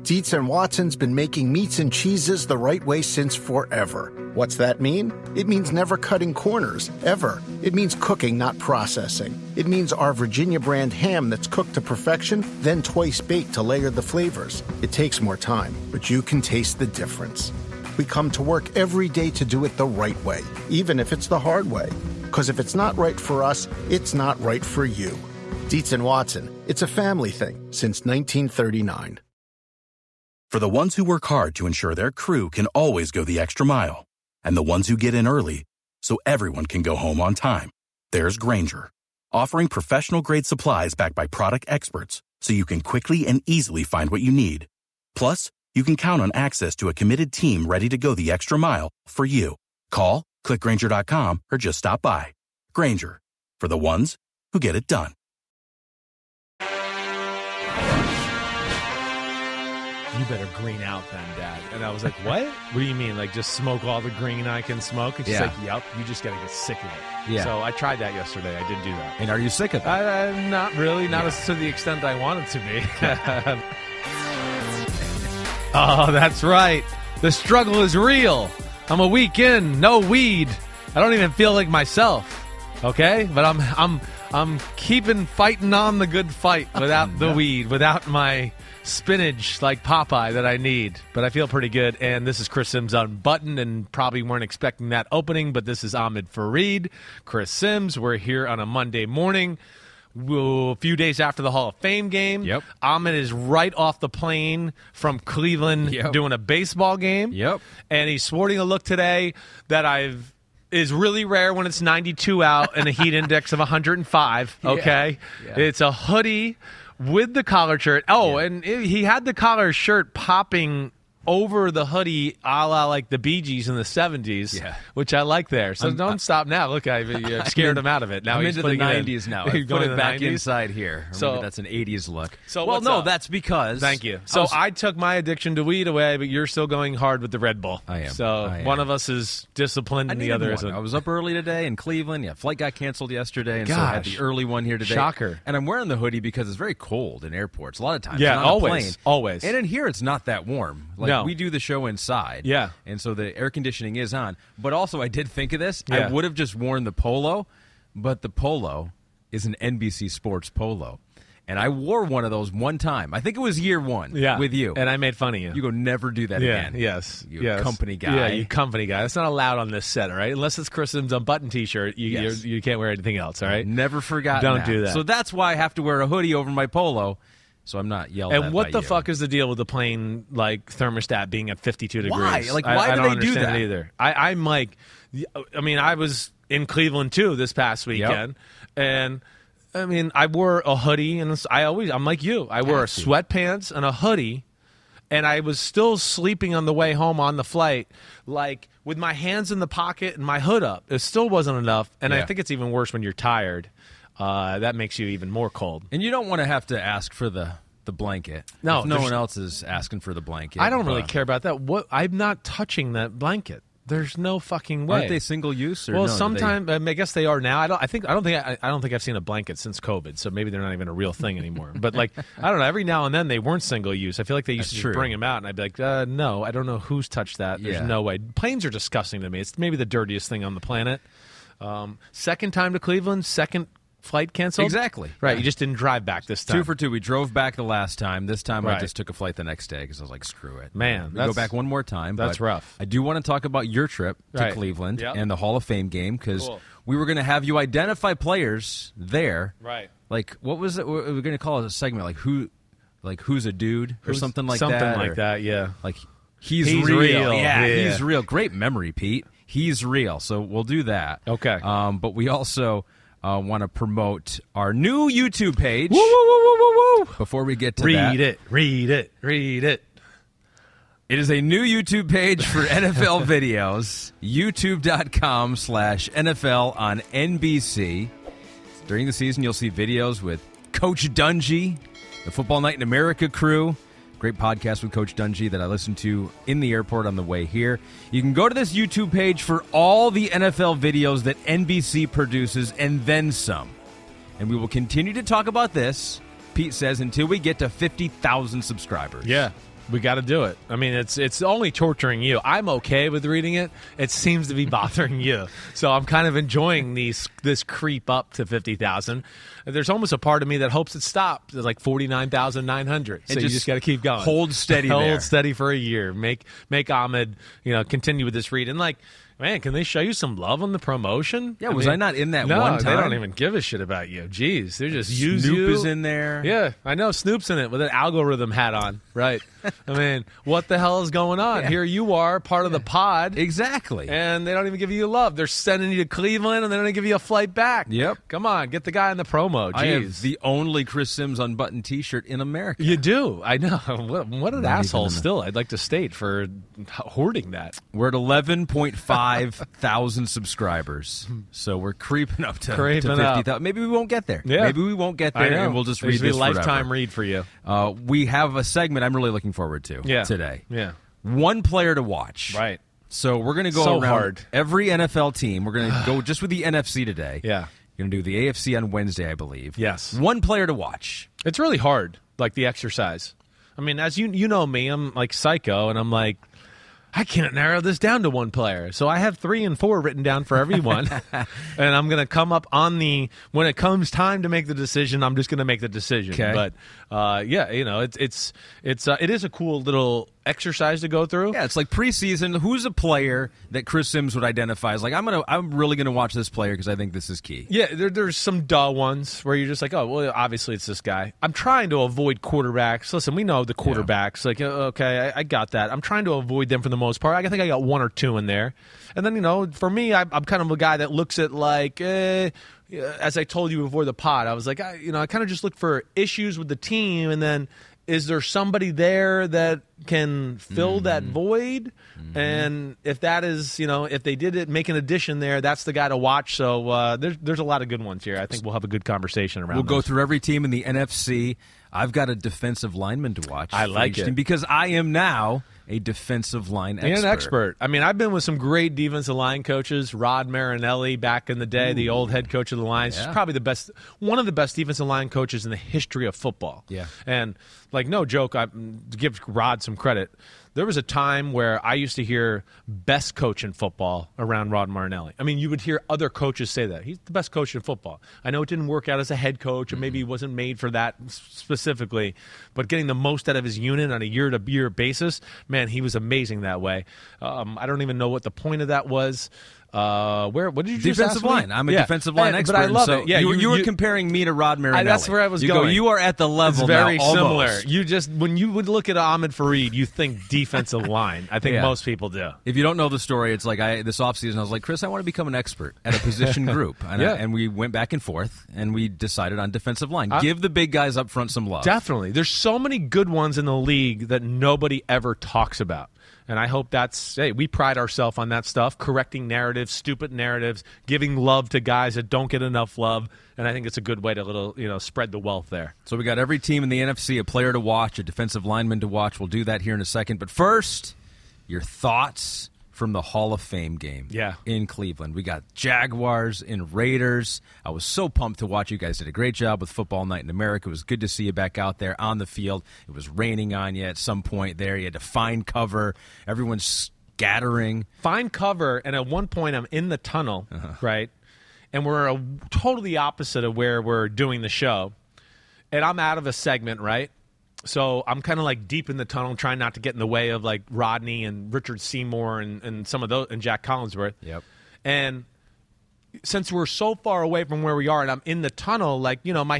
Dietz and Watson's been making meats and cheeses the right way since forever. What's that mean? It means never cutting corners, ever. It means cooking, not processing. It means our Virginia brand ham that's cooked to perfection, then twice baked to layer the flavors. It takes more time, but you can taste the difference. We come to work every day to do it the right way, even if it's the hard way. Because if it's not right for us, it's not right for you. Dietz and Watson, it's a family thing since 1939. For the ones who work hard to ensure their crew can always go the extra mile, and the ones who get in early so everyone can go home on time, there's Grainger, offering professional-grade supplies backed by product experts so you can quickly and easily find what you need. Plus, you can count on access to a committed team ready to go the extra mile for you. Call, click Grainger.com, or just stop by. Grainger, for the ones who get it done. You better green out then, Dad. And I was like, what? What do you mean? Like, just smoke all the green I can smoke? And she's like, yep, you just got to get sick of it. Yeah. So I tried that yesterday. I did do that. And are you sick of it? Not really. Not as to the extent I wanted to be. Oh, that's right. The struggle is real. I'm a week in, no weed. I don't even feel like myself. Okay? But I'm fighting on the good fight without the weed, without my spinach like Popeye that I need. But I feel pretty good. And this is Chris Sims Unbuttoned, and probably weren't expecting that opening, but this is Ahmed Fareed, Chris Sims. We're here on a Monday morning, a few days after the Hall of Fame game. Yep. Ahmed is right off the plane from Cleveland doing a baseball game. Yep. And he's sporting a look today that is really rare when it's 92 out and a heat index of 105, okay? Yeah. It's a hoodie with the collar shirt. Oh, and he had the collar shirt popping over the hoodie a la like the Bee Gees in the 70s, which I like there. So don't stop now. Look, I scared him out of it. Now I'm he's into the putting 90s now. He's Put going it back 90s? inside here. So Maybe that's an 80s look. So well, what's no, up? that's because... Thank you. So I took my addiction to weed away, but you're still going hard with the Red Bull. I am. So one of us is disciplined and the other isn't. I was up early today in Cleveland. Yeah, flight got canceled yesterday, and so I had the early one here today. Shocker. And I'm wearing the hoodie because it's very cold in airports a lot of times. Yeah, on a always. plane. Always. And in here, it's not that warm. Like, we do the show inside. Yeah. And so the air conditioning is on. But also, I did think of this. Yeah. I would have just worn the polo, but the polo is an NBC Sports polo. And I wore one of those one time. I think it was year one with you. And I made fun of you. You go, never do that again. Yes. You yes. company guy. Yeah, you company guy. That's not allowed on this set, all right? Unless it's Chris Sims Unbuttoned T-shirt, you can't wear anything else, all right? Never forgot. Don't do that. So that's why I have to wear a hoodie over my polo, so I'm not yelled at. And what by the you. fuck is the deal with the plane like thermostat being at 52 degrees? Why? Like, why I do don't they do understand that? it either. I'm like, I mean, I was in Cleveland too this past weekend, and I mean, I wore a hoodie, and I'm like you. I wore sweatpants and a hoodie, and I was still sleeping on the way home on the flight, like with my hands in the pocket and my hood up. It still wasn't enough, and I think it's even worse when you're tired. That makes you even more cold. And you don't want to have to ask for the blanket. No, if no one else is asking for the blanket. I don't really care about that. I'm not touching that blanket. There's no fucking way. Aren't they single use? Or well, no, sometimes I guess they are now. I don't think I've seen a blanket since COVID, so maybe they're not even a real thing anymore. But like, I don't know. Every now and then they weren't single use. I feel like they used to bring them out, and I'd be like, no, I don't know who's touched that. There's no way. Planes are disgusting to me. It's maybe the dirtiest thing on the planet. Second time to Cleveland, second flight canceled? Exactly. Right, Yeah. you just didn't drive back this time. 2 for 2. We drove back the last time. This time I just took a flight the next day because I was like, screw it. Man, we go back one more time. That's but rough. I do want to talk about your trip to Cleveland and the Hall of Fame game because we were going to have you identify players there. Right. Like, what was it? We were going to call it a segment like who's a dude or something like that. Something like that, yeah. Like, he's real. Yeah, he's real. Great memory, Pete. He's real. So we'll do that. Okay. But we also want to promote our new YouTube page. Woo, woo, woo, woo, woo, woo. Before we get to Read that. Read it. It is a new YouTube page for NFL videos. YouTube.com/NFL on NBC. During the season, you'll see videos with Coach Dungy, the Football Night in America crew. Great podcast with Coach Dungy that I listened to in the airport on the way here. You can go to this YouTube page for all the NFL videos that NBC produces and then some. And we will continue to talk about this Pete says, until we get to 50,000 subscribers. Yeah. We got to do it. I mean, it's only torturing you. I'm okay with reading it. It seems to be bothering you. So I'm kind of enjoying this creep up to 50,000. There's almost a part of me that hopes it stops at like 49,900. So you just got to keep going. Hold steady there. Hold steady for a year. Make Ahmed, continue with this read. And like, man, can they show you some love on the promotion? Yeah, I not in that no, one time? They don't even give a shit about you. Jeez, they're just use Snoop you. is in there. Yeah, I know Snoop's in it with an algorithm hat on. Right. I mean, what the hell is going on? Yeah. Here you are, part of the pod. Exactly. And they don't even give you love. They're sending you to Cleveland, and they don't even give you a flight back. Yep. Come on, get the guy in the promo. Jeez. I have the only Chris Sims unbuttoned T-shirt in America. You do. I know. What an asshole still, I'd like to state, for hoarding that. We're at 11.5 thousand subscribers. So we're creeping up to 50,000. Maybe we won't get there. Yeah. Maybe we won't get there, and we'll just read this a lifetime forever. read for you. We have a segment I'm really looking forward to today. Yeah. One player to watch. Right. So we're going to go So around hard. every NFL team. We're going to go just with the NFC today. Yeah. We're going to do the AFC on Wednesday, I believe. Yes. One player to watch. It's really hard, like the exercise. I mean, as you know me, I'm like psycho, and I'm like, I can't narrow this down to one player. So I have 3 and 4 written down for everyone. And I'm going to come up on when it comes time to make the decision, I'm just going to make the decision. Okay. But, it is a cool little exercise to go through. Yeah, it's like preseason. Who's a player that Chris Sims would identify as like, I'm really going to watch this player because I think this is key. Yeah, there's some dull ones where you're just like, oh, well, obviously it's this guy. I'm trying to avoid quarterbacks. Listen, we know the quarterbacks. Yeah. Like, okay, I got that. I'm trying to avoid them for the most part. I think I got 1 or 2 in there. And then, for me, I'm kind of a guy that looks at like, as I told you before the pod, I was like, I kind of just look for issues with the team, and then is there somebody there that can fill that void? Mm-hmm. And if that is, if they did make an addition there, that's the guy to watch. So there's a lot of good ones here. I think we'll have a good conversation around. We'll go through every team in the NFC. I've got a defensive lineman to watch. I like it. Because I am now a defensive line expert. And an expert. I mean, I've been with some great defensive line coaches. Rod Marinelli back in the day, the old head coach of the Lions. He's probably one of the best defensive line coaches in the history of football. Yeah. And like, no joke, to give Rod some credit, there was a time where I used to hear best coach in football around Rod Marinelli. I mean, you would hear other coaches say that. He's the best coach in football. I know it didn't work out as a head coach, or maybe he wasn't made for that specifically, but getting the most out of his unit on a year-to-year basis, man, he was amazing that way. I don't even know what the point of that was. What did you just defensive ask line? Me? I'm a defensive line expert. But I love so it. Yeah, you were comparing me to Rod Marinelli. That's where I was going. You are at the level. It's very now, similar. almost. You just when you would look at Ahmed Fareed, you think defensive line. I think most people do. If you don't know the story, it's like this offseason I was like, Chris, I want to become an expert at a position group, and we went back and forth, and we decided on defensive line. Give the big guys up front some love. Definitely. There's so many good ones in the league that nobody ever talks about. And I hope we pride ourselves on that stuff, correcting narratives, stupid narratives, giving love to guys that don't get enough love. And I think it's a good way to spread the wealth there. So we got every team in the NFC, a player to watch, a defensive lineman to watch. We'll do that here in a second. But first, your thoughts from the Hall of Fame game in Cleveland. We got Jaguars and Raiders. I was so pumped to watch. You guys did a great job with Football Night in America. It was good to see you back out there on the field. It was raining on you at some point there. You had to find cover. Everyone's scattering. Find cover, and at one point I'm in the tunnel, right? And we're totally opposite of where we're doing the show. And I'm out of a segment, right? So I'm kind of like deep in the tunnel, trying not to get in the way of like Rodney and Richard Seymour and some of those, and Jack Collinsworth. Yep. And since we're so far away from where we are, and I'm in the tunnel, like my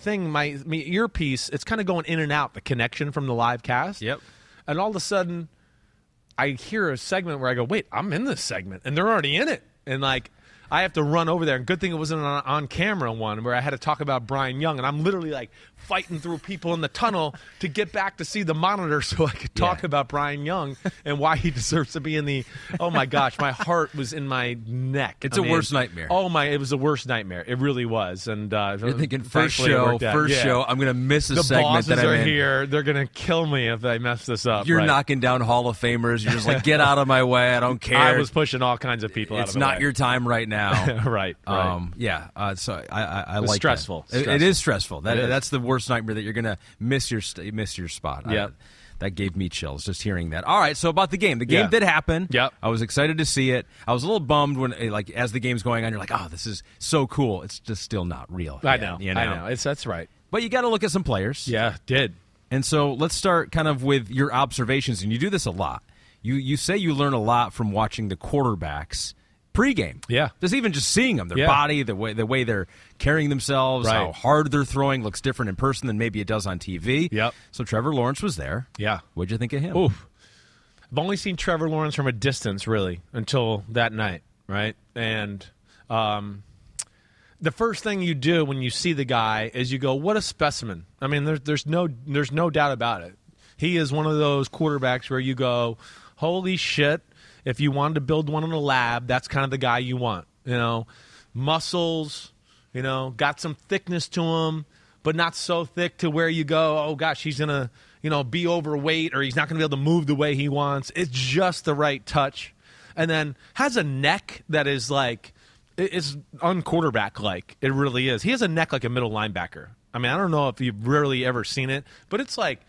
earpiece, it's kind of going in and out, the connection from the live cast. Yep. And all of a sudden, I hear a segment where I go, wait, I'm in this segment, and they're already in it, and like. I have to run over there, and good thing it wasn't an on-camera one where I had to talk about Brian Young, and I'm literally like fighting through people in the tunnel to get back to see the monitor so I could talk about Brian Young and why he deserves to be in the – oh, my gosh, my heart was in my neck. It's a worst nightmare. Oh, it was the worst nightmare. It really was. And you're thinking first show, I'm going to miss a segment that I'm in. The bosses are here. They're going to kill me if I mess this up. You're knocking down Hall of Famers. You're just like, get out of my way. I don't care. I was pushing all kinds of people out of the way. It's not your time right now. now. Right. So I like stressful. That. It is stressful. That's the worst nightmare, that you're going to miss your spot. Yeah. That gave me chills just hearing that. All right, so about the game. The game did happen. Yep. I was excited to see it. I was a little bummed when, as the game's going on, you're like, oh, this is so cool. It's just still not real. I know. That's right. But you got to look at some players. Yeah, did. And so let's start kind of with your observations, and you do this a lot. You say you learn a lot from watching the quarterbacks pregame. Yeah. Just seeing them, their body, the way they're carrying themselves, right. how hard they're throwing looks different in person than maybe it does on TV. Yep. So Trevor Lawrence was there. Yeah. What'd you think of him? Oof. I've only seen Trevor Lawrence from a distance, really, until that night, right? And the first thing you do when you see the guy is you go, what a specimen. I mean, there's no doubt about it. He is one of those quarterbacks where you go, holy shit. If you wanted to build one in a lab, that's kind of the guy you want. Muscles, got some thickness to him, but not so thick to where you go, oh gosh, he's going to, be overweight, or he's not going to be able to move the way he wants. It's just the right touch. And then has a neck that is like, it's unquarterback-like. It really is. He has a neck like a middle linebacker. I mean, I don't know if you've really ever seen it, but it's like,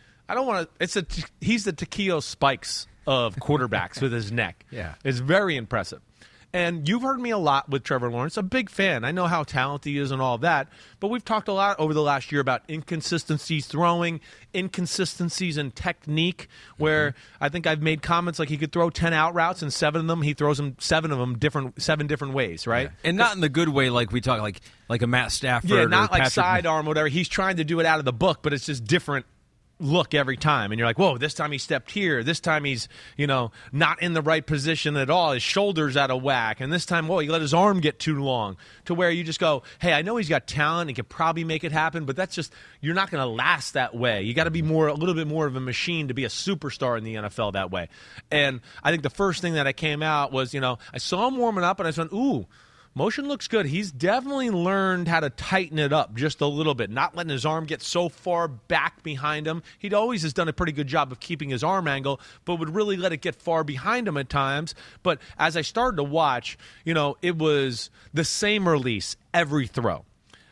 he's the Takeo Spikes of quarterbacks with his neck. Yeah. It's very impressive. And you've heard me a lot with Trevor Lawrence. A big fan. I know how talented he is and all of that. But we've talked a lot over the last year about inconsistencies throwing, inconsistencies in technique, where I think I've made comments like he could throw 10 out routes, and 7 of them, he throws them 7 of them seven different ways, right? Yeah. And not in the good way like we talk, like a Matt Stafford. Yeah, not or like Patrick sidearm or whatever. He's trying to do it out of the book, but it's just different look every time, and you're like, whoa, this time he stepped here, this time he's not in the right position at all, his shoulder's out of whack, and this time, whoa, he let his arm get too long, to where you just go, hey, I know he's got talent, he could probably make it happen, but that's just, you're not going to last that way. You got to be a little bit more of a machine to be a superstar in the NFL that way. And I think the first thing that I came out was, I saw him warming up, and I said, ooh, motion looks good. He's definitely learned how to tighten it up just a little bit, not letting his arm get so far back behind him. He always has done a pretty good job of keeping his arm angle, but would really let it get far behind him at times. But as I started to watch, it was the same release every throw.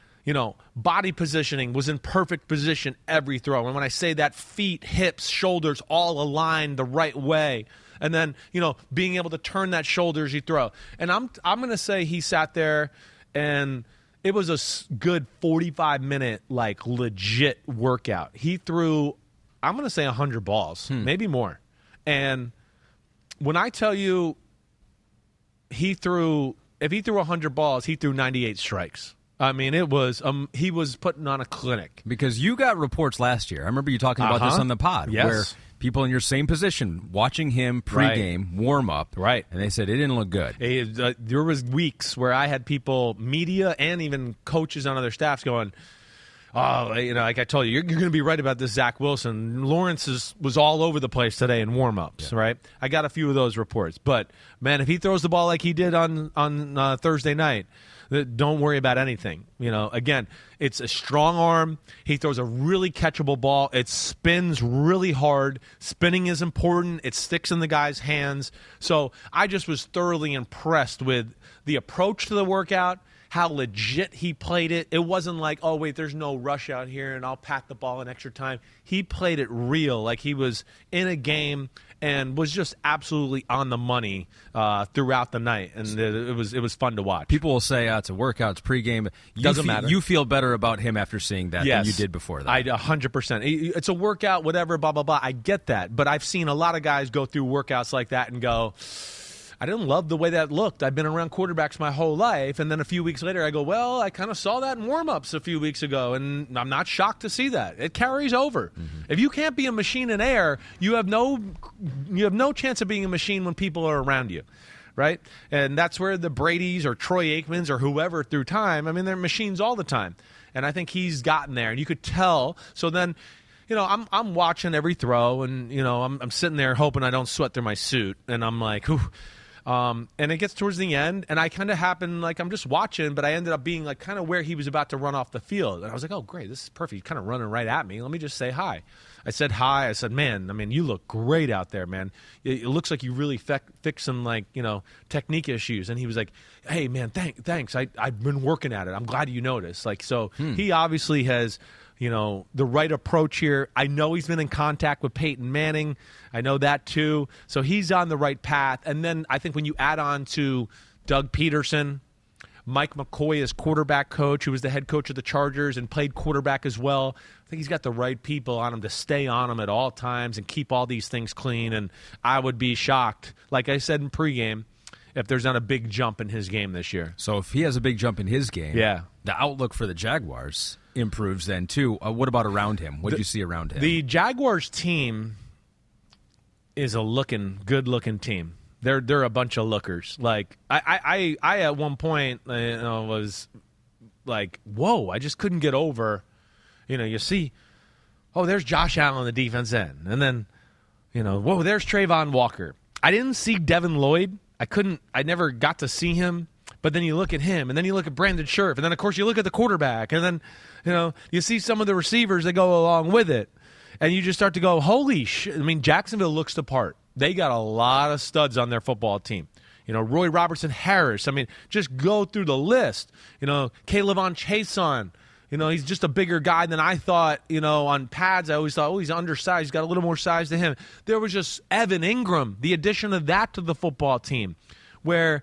Body positioning was in perfect position every throw. And when I say that, feet, hips, shoulders all aligned the right way. And then, being able to turn that shoulder as you throw. And I'm going to say he sat there, and it was a good 45-minute, legit workout. He threw, I'm going to say 100 balls, maybe more. And when I tell you if he threw 100 balls, he threw 98 strikes. I mean, it was he was putting on a clinic. Because you got reports last year. I remember you talking about this on the pod. Yes. Where people in your same position watching him pregame, warm up, right, and they said it didn't look good. There was weeks where I had people, media, and even coaches on other staffs going, oh, like I told you, you're going to be right about this, Zach Wilson. Lawrence was all over the place today in warm-ups, right? I got a few of those reports. But, man, if he throws the ball like he did on Thursday night, don't worry about anything. Again, it's a strong arm. He throws a really catchable ball. It spins really hard. Spinning is important. It sticks in the guy's hands. So I just was thoroughly impressed with the approach to the workout, how legit he played it. It wasn't like, oh, wait, there's no rush out here, and I'll pat the ball in extra time. He played it real, like he was in a game, and was just absolutely on the money throughout the night, and it was fun to watch. People will say it's a workout, it's pregame. Doesn't matter. You feel better about him after seeing that than you did before that. 100%. It's a workout, whatever, blah, blah, blah. I get that, but I've seen a lot of guys go through workouts like that and go, I didn't love the way that looked. I've been around quarterbacks my whole life, and then a few weeks later I go, well, I kind of saw that in warm-ups a few weeks ago, and I'm not shocked to see that. It carries over. Mm-hmm. If you can't be a machine in air, you have no chance of being a machine when people are around you, right? And that's where the Bradys or Troy Aikmans or whoever through time, I mean, they're machines all the time. And I think he's gotten there, and you could tell. So then, I'm watching every throw, and, I'm sitting there hoping I don't sweat through my suit, and I'm like, ooh. And it gets towards the end, and I kind of happened, like, I'm just watching, but I ended up being, like, kind of where he was about to run off the field. And I was like, oh, great, this is perfect. He's kind of running right at me. Let me just say hi. I said hi. I said, man, I mean, you look great out there, man. It looks like you really fixed some, like, technique issues. And he was like, hey, man, thanks. I've been working at it. I'm glad you noticed. Like, so he obviously has – the right approach here. I know he's been in contact with Peyton Manning. I know that too. So he's on the right path. And then I think when you add on to Doug Peterson, Mike McCoy is quarterback coach, who was the head coach of the Chargers and played quarterback as well. I think he's got the right people on him to stay on him at all times and keep all these things clean. And I would be shocked, like I said in pregame, if there's not a big jump in his game this year. So if he has a big jump in his game, the outlook for the Jaguars improves then too. What about around him? What do you see around him? The Jaguars team is a good-looking team. They're a bunch of lookers. Like I at one point was like, whoa, I just couldn't get over. You see, oh, there's Josh Allen, the defense end, and then whoa, there's Trayvon Walker. I didn't see Devin Lloyd. I never got to see him. But then you look at him, and then you look at Brandon Scherff, and then, of course, you look at the quarterback, and then, you see some of the receivers that go along with it, and you just start to go, holy shit. I mean, Jacksonville looks the part. They got a lot of studs on their football team. Roy Robertson Harris. I mean, just go through the list. K'Lavon Chaisson. He's just a bigger guy than I thought. On pads, I always thought, oh, he's undersized. He's got a little more size to him. There was just Evan Ingram, the addition of that to the football team, where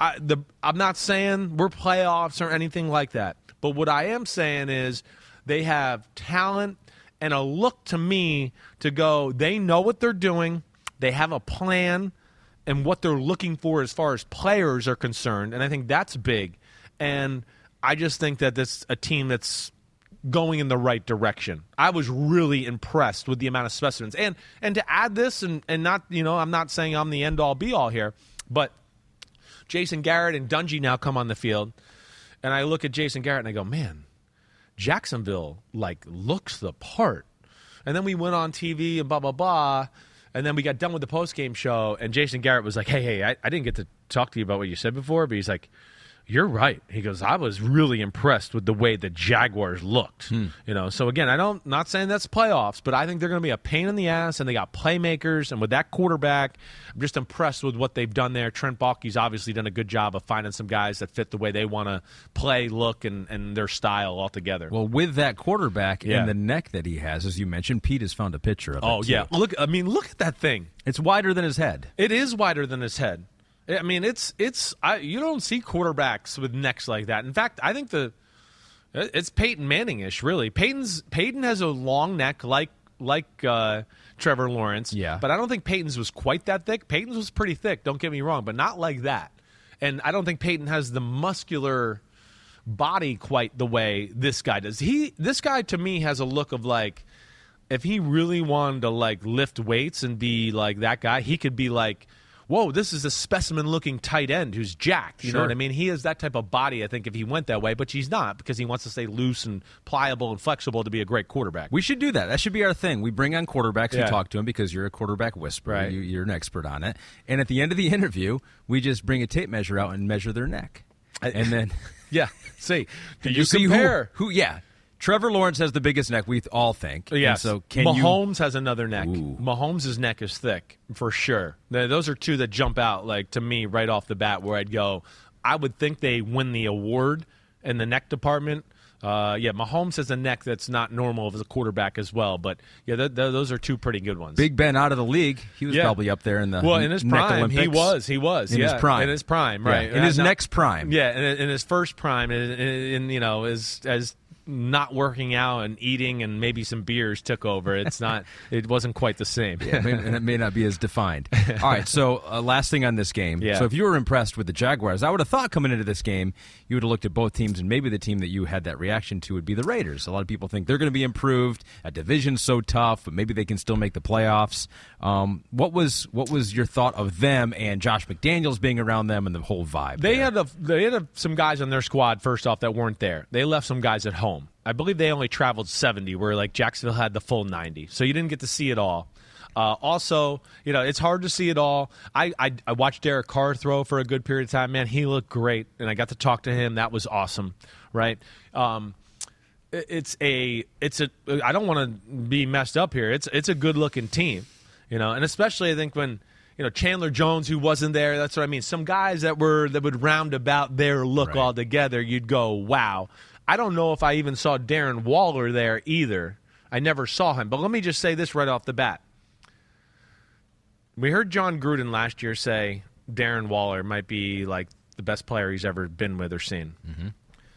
I'm not saying we're playoffs or anything like that. But what I am saying is they have talent and a look to me to go, they know what they're doing. They have a plan and what they're looking for as far as players are concerned. And I think that's big. And I just think that this is a team that's going in the right direction. I was really impressed with the amount of specimens. And to add this, and not, I'm not saying I'm the end-all, be-all here, but Jason Garrett and Dungy now come on the field, and I look at Jason Garrett and I go, man, Jacksonville, looks the part. And then we went on TV and blah, blah, blah, and then we got done with the postgame show, and Jason Garrett was like, hey, I didn't get to talk to you about what you said before, but he's like, you're right. He goes, I was really impressed with the way the Jaguars looked. So again, not saying that's playoffs, but I think they're going to be a pain in the ass, and they got playmakers, and with that quarterback, I'm just impressed with what they've done there. Trent Baalke's obviously done a good job of finding some guys that fit the way they want to play, look, and their style altogether. Well, with that quarterback and the neck that he has, as you mentioned, Pete has found a picture of it. Oh, yeah. Look at that thing. It's wider than his head. It is wider than his head. I mean, you don't see quarterbacks with necks like that. In fact, I think it's Peyton Manning-ish, really. Peyton has a long neck like Trevor Lawrence. Yeah. But I don't think Peyton's was quite that thick. Peyton's was pretty thick, don't get me wrong, but not like that. And I don't think Peyton has the muscular body quite the way this guy does. This guy, to me, has a look of if he really wanted to lift weights and be like that guy, he could be like, whoa, this is a specimen-looking tight end who's jacked. You know what I mean? He has that type of body, I think, if he went that way, but he's not because he wants to stay loose and pliable and flexible to be a great quarterback. We should do that. That should be our thing. We bring on quarterbacks and talk to them because you're a quarterback whisperer. Right. You're an expert on it. And at the end of the interview, we just bring a tape measure out and measure their neck. And then... yeah. See. Do you compare? Who? Yeah. Trevor Lawrence has the biggest neck, we all think. Yes. So Mahomes has another neck. Ooh. Mahomes' neck is thick, for sure. Those are two that jump out, to me, right off the bat, where I'd go, I would think they win the award in the neck department. Mahomes has a neck that's not normal as a quarterback as well. But, those are two pretty good ones. Big Ben out of the league. He was probably up there in the in his prime, Olympics. He was. In his prime. In his prime, right. In his next prime. Yeah, in his first prime, as not working out and eating and maybe some beers took over. It wasn't quite the same. And it may not be as defined. All right, so last thing on this game. Yeah. So if you were impressed with the Jaguars, I would have thought coming into this game, you would have looked at both teams, and maybe the team that you had that reaction to would be the Raiders. A lot of people think they're going to be improved. A division's so tough, but maybe they can still make the playoffs. What was your thought of them and Josh McDaniels being around them and the whole vibe? They had some guys on their squad, first off, that weren't there. They left some guys at home. I believe they only traveled 70, where Jacksonville had the full 90. So you didn't get to see it all. Also, it's hard to see it all. I watched Derek Carr throw for a good period of time. Man, he looked great, and I got to talk to him. That was awesome, right? It's a. I don't want to be messed up here. It's a good looking team, and especially I think when Chandler Jones, who wasn't there. That's what I mean. Some guys that would round about their look all together. You'd go, wow. I don't know if I even saw Darren Waller there either. I never saw him. But let me just say this right off the bat. We heard John Gruden last year say Darren Waller might be like the best player he's ever been with or seen. Mm-hmm.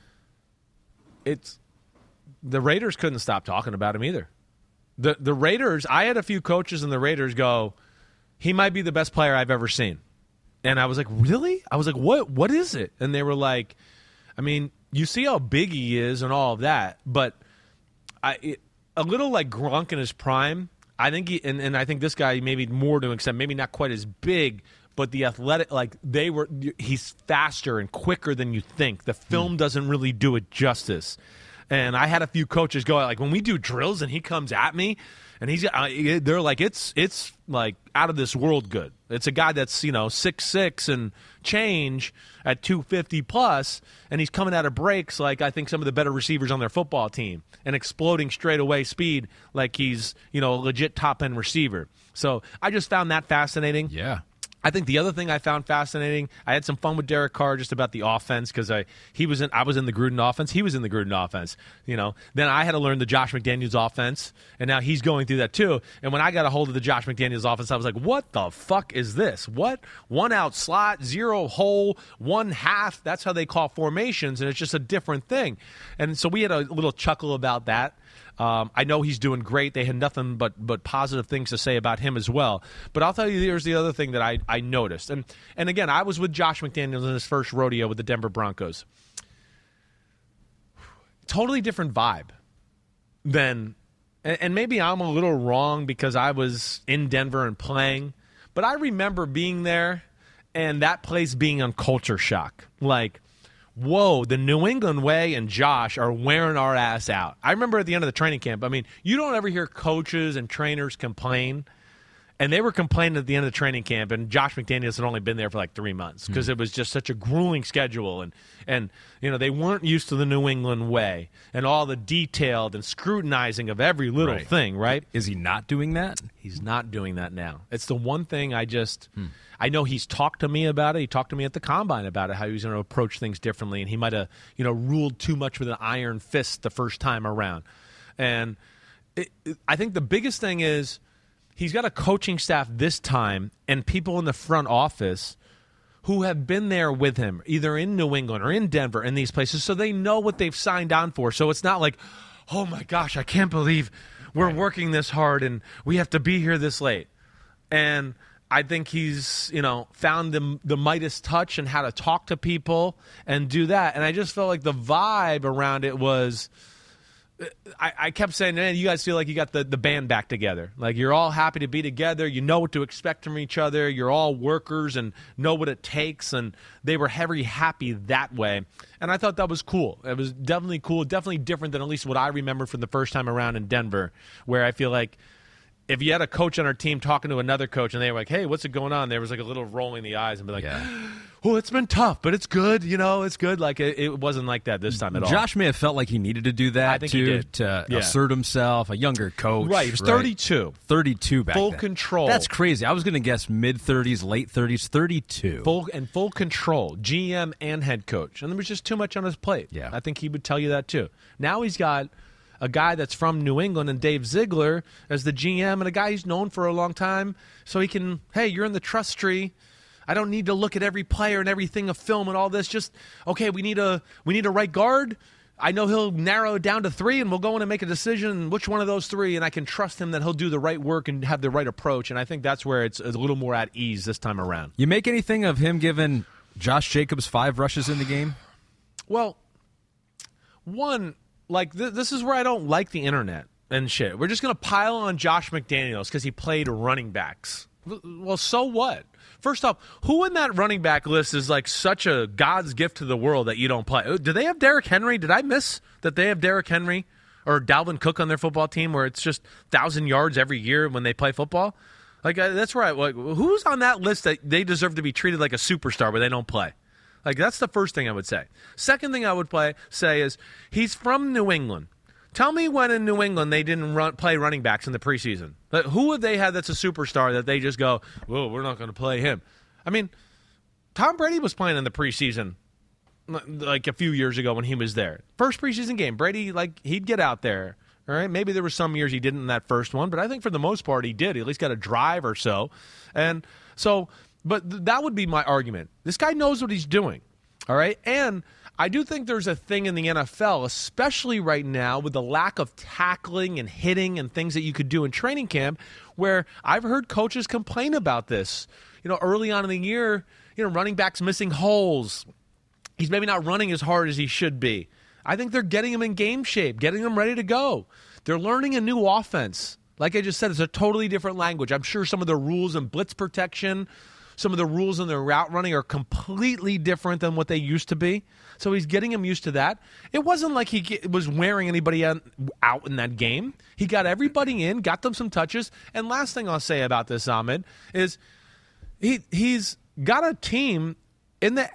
The Raiders couldn't stop talking about him either. The Raiders, I had a few coaches in the Raiders go, he might be the best player I've ever seen. And I was like, really? I was like, what is it? And they were like, I mean, you see how big he is and all of that, but a little like Gronk in his prime, I think and I think this guy maybe more to an extent, maybe not quite as big, but the athletic, he's faster and quicker than you think. The film doesn't really do it justice. And I had a few coaches go, like, when we do drills and he comes at me, and they're like, it's like out of this world good. It's a guy that's 6'6" and change at 250 plus, and he's coming out of breaks like I think some of the better receivers on their football team, and exploding straightaway speed like he's a legit top end receiver. So I just found that fascinating. Yeah. I think the other thing I found fascinating, I had some fun with Derek Carr just about the offense because I was in the Gruden offense. He was in the Gruden offense. Then I had to learn the Josh McDaniels offense, and now he's going through that too. And when I got a hold of the Josh McDaniels offense, I was like, what the fuck is this? What? 1 out slot, 0 hole, 1 half. That's how they call formations, and it's just a different thing. And so we had a little chuckle about that. I know he's doing great. They had nothing but positive things to say about him as well. But I'll tell you, here's the other thing that I noticed. And again, I was with Josh McDaniels in his first rodeo with the Denver Broncos. Totally different vibe than – and maybe I'm a little wrong because I was in Denver and playing. But I remember being there and that place being on culture shock. Like – whoa, the New England way and Josh are wearing our ass out. I remember at the end of the training camp, I mean, you don't ever hear coaches and trainers complain. And they were complaining at the end of the training camp, and Josh McDaniels had only been there for like 3 months because it was just such a grueling schedule. And they weren't used to the New England way and all the detailed and scrutinizing of every little thing, right? Is he not doing that? He's not doing that now. It's the one thing I know he's talked to me about it. He talked to me at the Combine about it, how he was going to approach things differently, and he might have, ruled too much with an iron fist the first time around. And I think the biggest thing is he's got a coaching staff this time and people in the front office who have been there with him, either in New England or in Denver, in these places, so they know what they've signed on for. So it's not like, oh, my gosh, I can't believe we're working this hard and we have to be here this late. And I think he's, found the Midas touch and how to talk to people and do that. And I just felt like the vibe around it was – I kept saying, man, you guys feel like you got the band back together. Like you're all happy to be together. You know what to expect from each other. You're all workers and know what it takes. And they were very happy that way. And I thought that was cool. It was definitely cool, definitely different than at least what I remember from the first time around in Denver, where I feel like if you had a coach on our team talking to another coach and they were like, hey, what's going on? There was like a little rolling the eyes and be like, well, it's been tough, but it's good. It's good. Like it wasn't like that this time at all. Josh may have felt like he needed to do that I think he did. to assert himself, a younger coach. Right, he was 32. 32 back full then. Control. That's crazy. I was going to guess mid-30s, late 30s, 32. Full control, GM and head coach. And there was just too much on his plate. Yeah. I think he would tell you that too. Now he's got a guy that's from New England and Dave Ziegler as the GM and a guy he's known for a long time, so he can, hey, you're in the trust tree. I don't need to look at every player and everything of film and all this. Just, okay, we need a right guard. I know he'll narrow it down to 3, and we'll go in and make a decision which one of those 3, and I can trust him that he'll do the right work and have the right approach, and I think that's where it's a little more at ease this time around. You make anything of him giving Josh Jacobs 5 rushes in the game? Well, one, like this is where I don't like the internet and shit. We're just going to pile on Josh McDaniels because he played running backs. Well, so what? First off, who in that running back list is like such a God's gift to the world that you don't play? Do they have Derrick Henry? Did I miss that they have Derrick Henry? or Dalvin Cook on their football team where it's just 1,000 yards every year when they play football? Like, that's right. Like, who's on that list that they deserve to be treated like a superstar but they don't play? Like, that's the first thing I would say. Second thing I would say is he's from New England. Tell me when in New England they didn't play running backs in the preseason. Like, who have they had that's a superstar that they just go, whoa, we're not going to play him? I mean, Tom Brady was playing in the preseason like a few years ago when he was there. First preseason game, Brady, like, he'd get out there. All right, maybe there were some years he didn't in that first one, but I think for the most part he did. He at least got a drive or so. And so, but that would be my argument. This guy knows what he's doing, all right? And I do think there's a thing in the NFL, especially right now with the lack of tackling and hitting and things that you could do in training camp, where I've heard coaches complain about this. You know, early on in the year, you know, running backs missing holes. He's maybe not running as hard as he should be. I think they're getting him in game shape, getting him ready to go. They're learning a new offense. Like I just said, it's a totally different language. I'm sure some of the rules in blitz protection, some of the rules in their route running are completely different than what they used to be. So he's getting him used to that. It wasn't like he was wearing anybody out in that game. He got everybody in, got them some touches. And last thing I'll say about this, Ahmed, is he's got a team in the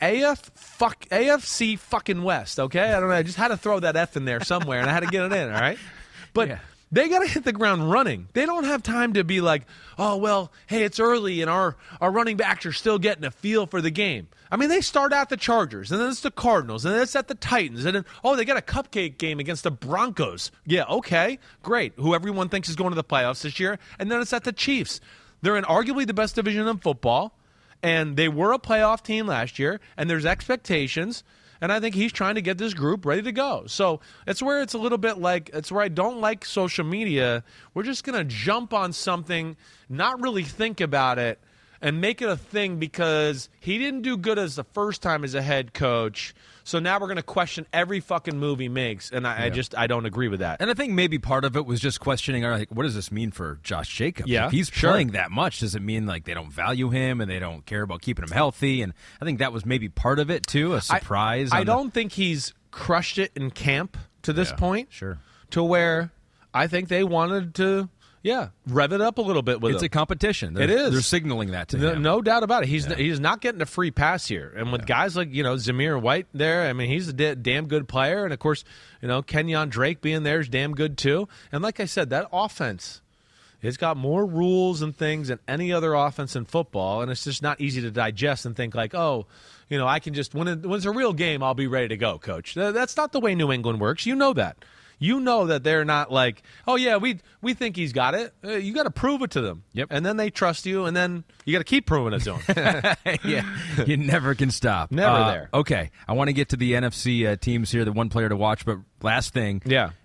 AFC fucking West, okay? I don't know. I just had to throw that F in there somewhere, and I had to get it in, all right? But they got to hit the ground running. They don't have time to be like, oh, well, hey, it's early, and our running backs are still getting a feel for the game. I mean, they start out the Chargers, and then it's the Cardinals, and then it's at the Titans, and then, oh, they got a cupcake game against the Broncos. Yeah, okay, great. Who everyone thinks is going to the playoffs this year, and then it's at the Chiefs. They're in arguably the best division in football. And they were a playoff team last year, and there's expectations, and I think he's trying to get this group ready to go. So it's where it's a little bit like, it's where I don't like social media. We're just going to jump on something, not really think about it, and make it a thing because he didn't do good as the first time as a head coach. So now we're going to question every fucking move he makes, and I don't agree with that. And I think maybe part of it was just questioning, like, what does this mean for Josh Jacobs? Yeah, if he's playing that much, does it mean like they don't value him and they don't care about keeping him healthy? And I think that was maybe part of it too, a surprise. I don't think he's crushed it in camp to this point. Sure. To where I think they wanted to, rev it up a little bit with him. It's a competition. It is. They're signaling that to him. No doubt about it. He's not getting a free pass here. And with guys like, Zamir White there, I mean, he's a damn good player. And, of course, Kenyon Drake being there is damn good too. And like I said, that offense, it's got more rules and things than any other offense in football. And it's just not easy to digest and think like, oh, I can just, when it's a real game, I'll be ready to go, coach. That's not the way New England works. You know that. You know that they're not like, oh, yeah, we think he's got it. You got to prove it to them. Yep. And then they trust you, and then you got to keep proving it to them. Yeah, you never can stop. Never there. Okay, I want to get to the NFC teams here, the one player to watch, but last thing,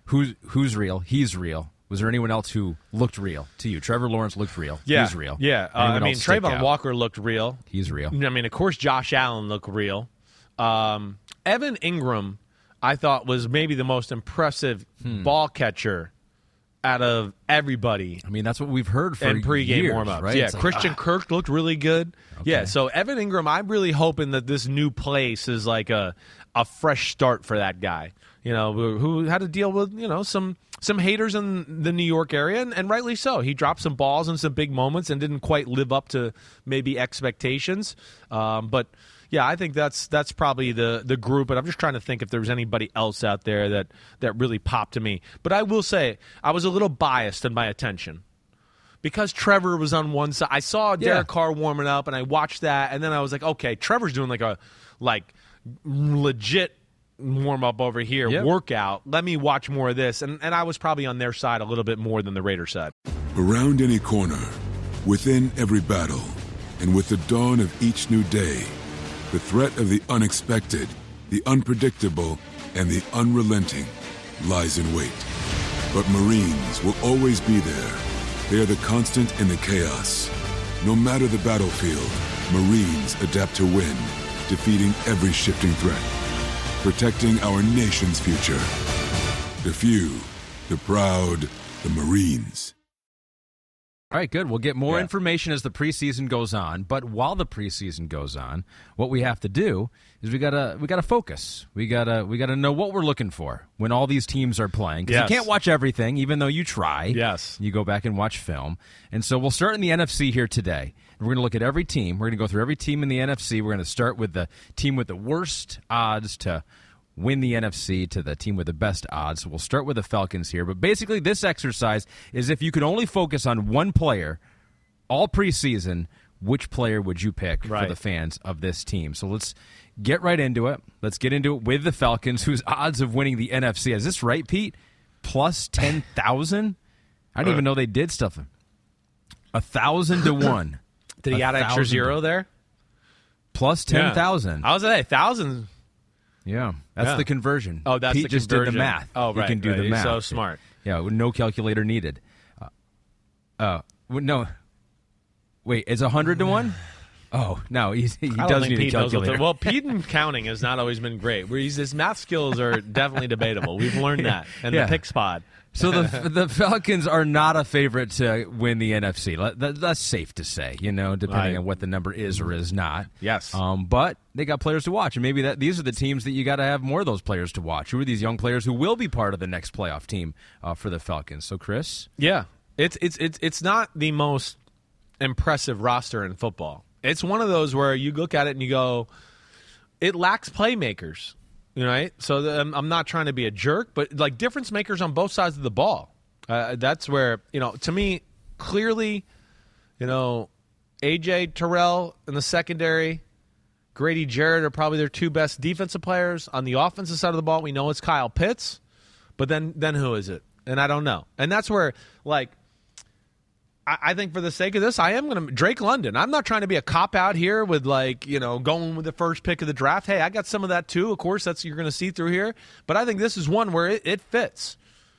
who's real? He's real. Was there anyone else who looked real to you? Trevor Lawrence looked real. Yeah. He's real. Yeah, Trayvon Walker looked real. He's real. I mean, of course, Josh Allen looked real. Evan Ingram, I thought, was maybe the most impressive ball catcher out of everybody. I mean, that's what we've heard for in pregame years, warm-ups. Right? Yeah, Christian Kirk looked really good. Okay. Yeah, so Evan Ingram, I'm really hoping that this new place is like a fresh start for that guy. Who had to deal with some haters in the New York area, and rightly so. He dropped some balls in some big moments and didn't quite live up to maybe expectations, but. Yeah, I think that's probably the group, and I'm just trying to think if there's anybody else out there that really popped to me. But I will say, I was a little biased in my attention. Because Trevor was on one side. I saw Derek Carr warming up, and I watched that, and then I was like, okay, Trevor's doing like a legit warm-up over here, workout. Let me watch more of this. And I was probably on their side a little bit more than the Raiders side. Around any corner, within every battle, and with the dawn of each new day, the threat of the unexpected, the unpredictable, and the unrelenting lies in wait. But Marines will always be there. They are the constant in the chaos. No matter the battlefield, Marines adapt to win, defeating every shifting threat, protecting our nation's future. The few, the proud, the Marines. All right, good. We'll get more information as the preseason goes on. But while the preseason goes on, what we have to do is we gotta focus. We gotta know what we're looking for when all these teams are playing. Because you can't watch everything, even though you try. Yes, you go back and watch film. And so we'll start in the NFC here today. We're going to look at every team. We're going to go through every team in the NFC. We're going to start with the team with the worst odds to win the NFC to the team with the best odds. So we'll start with the Falcons here. But basically, this exercise is if you could only focus on one player all preseason, which player would you pick for the fans of this team? So let's get right into it. Let's get into it with the Falcons, whose odds of winning the NFC. Is this right, Pete? Plus 10,000? I didn't even know they did stuff. 1,000 to 1. Did he add an extra zero there? Plus 10,000. I was at 1,000. Yeah, that's the conversion. Oh, that's Pete the just conversion. did the math. Oh, right. He can do the math. He's so smart. Yeah, with no calculator needed. No. Wait, it's 100 to 1? Oh, no, he does need a calculator. Well, Pete in counting has not always been great. His math skills are definitely debatable. We've learned that in the Picks Pod. So the Falcons are not a favorite to win the NFC. That's safe to say, depending on what the number is or is not. Yes. But they got players to watch, and maybe these are the teams that you got to have more of those players to watch. Who are these young players who will be part of the next playoff team for the Falcons? So, Chris? Yeah. It's not the most impressive roster in football. It's one of those where you look at it and you go, it lacks playmakers. Right? So I'm not trying to be a jerk, but like difference makers on both sides of the ball. That's where, to me, clearly, A.J. Terrell in the secondary, Grady Jarrett are probably their two best defensive players. On the offensive side of the ball, we know it's Kyle Pitts, but then who is it? And I don't know. And that's where, like, I think for the sake of this, I am going to Drake London. I'm not trying to be a cop-out here with, going with the first pick of the draft. Hey, I got some of that too. Of course, that's you're going to see through here. But I think this is one where it fits.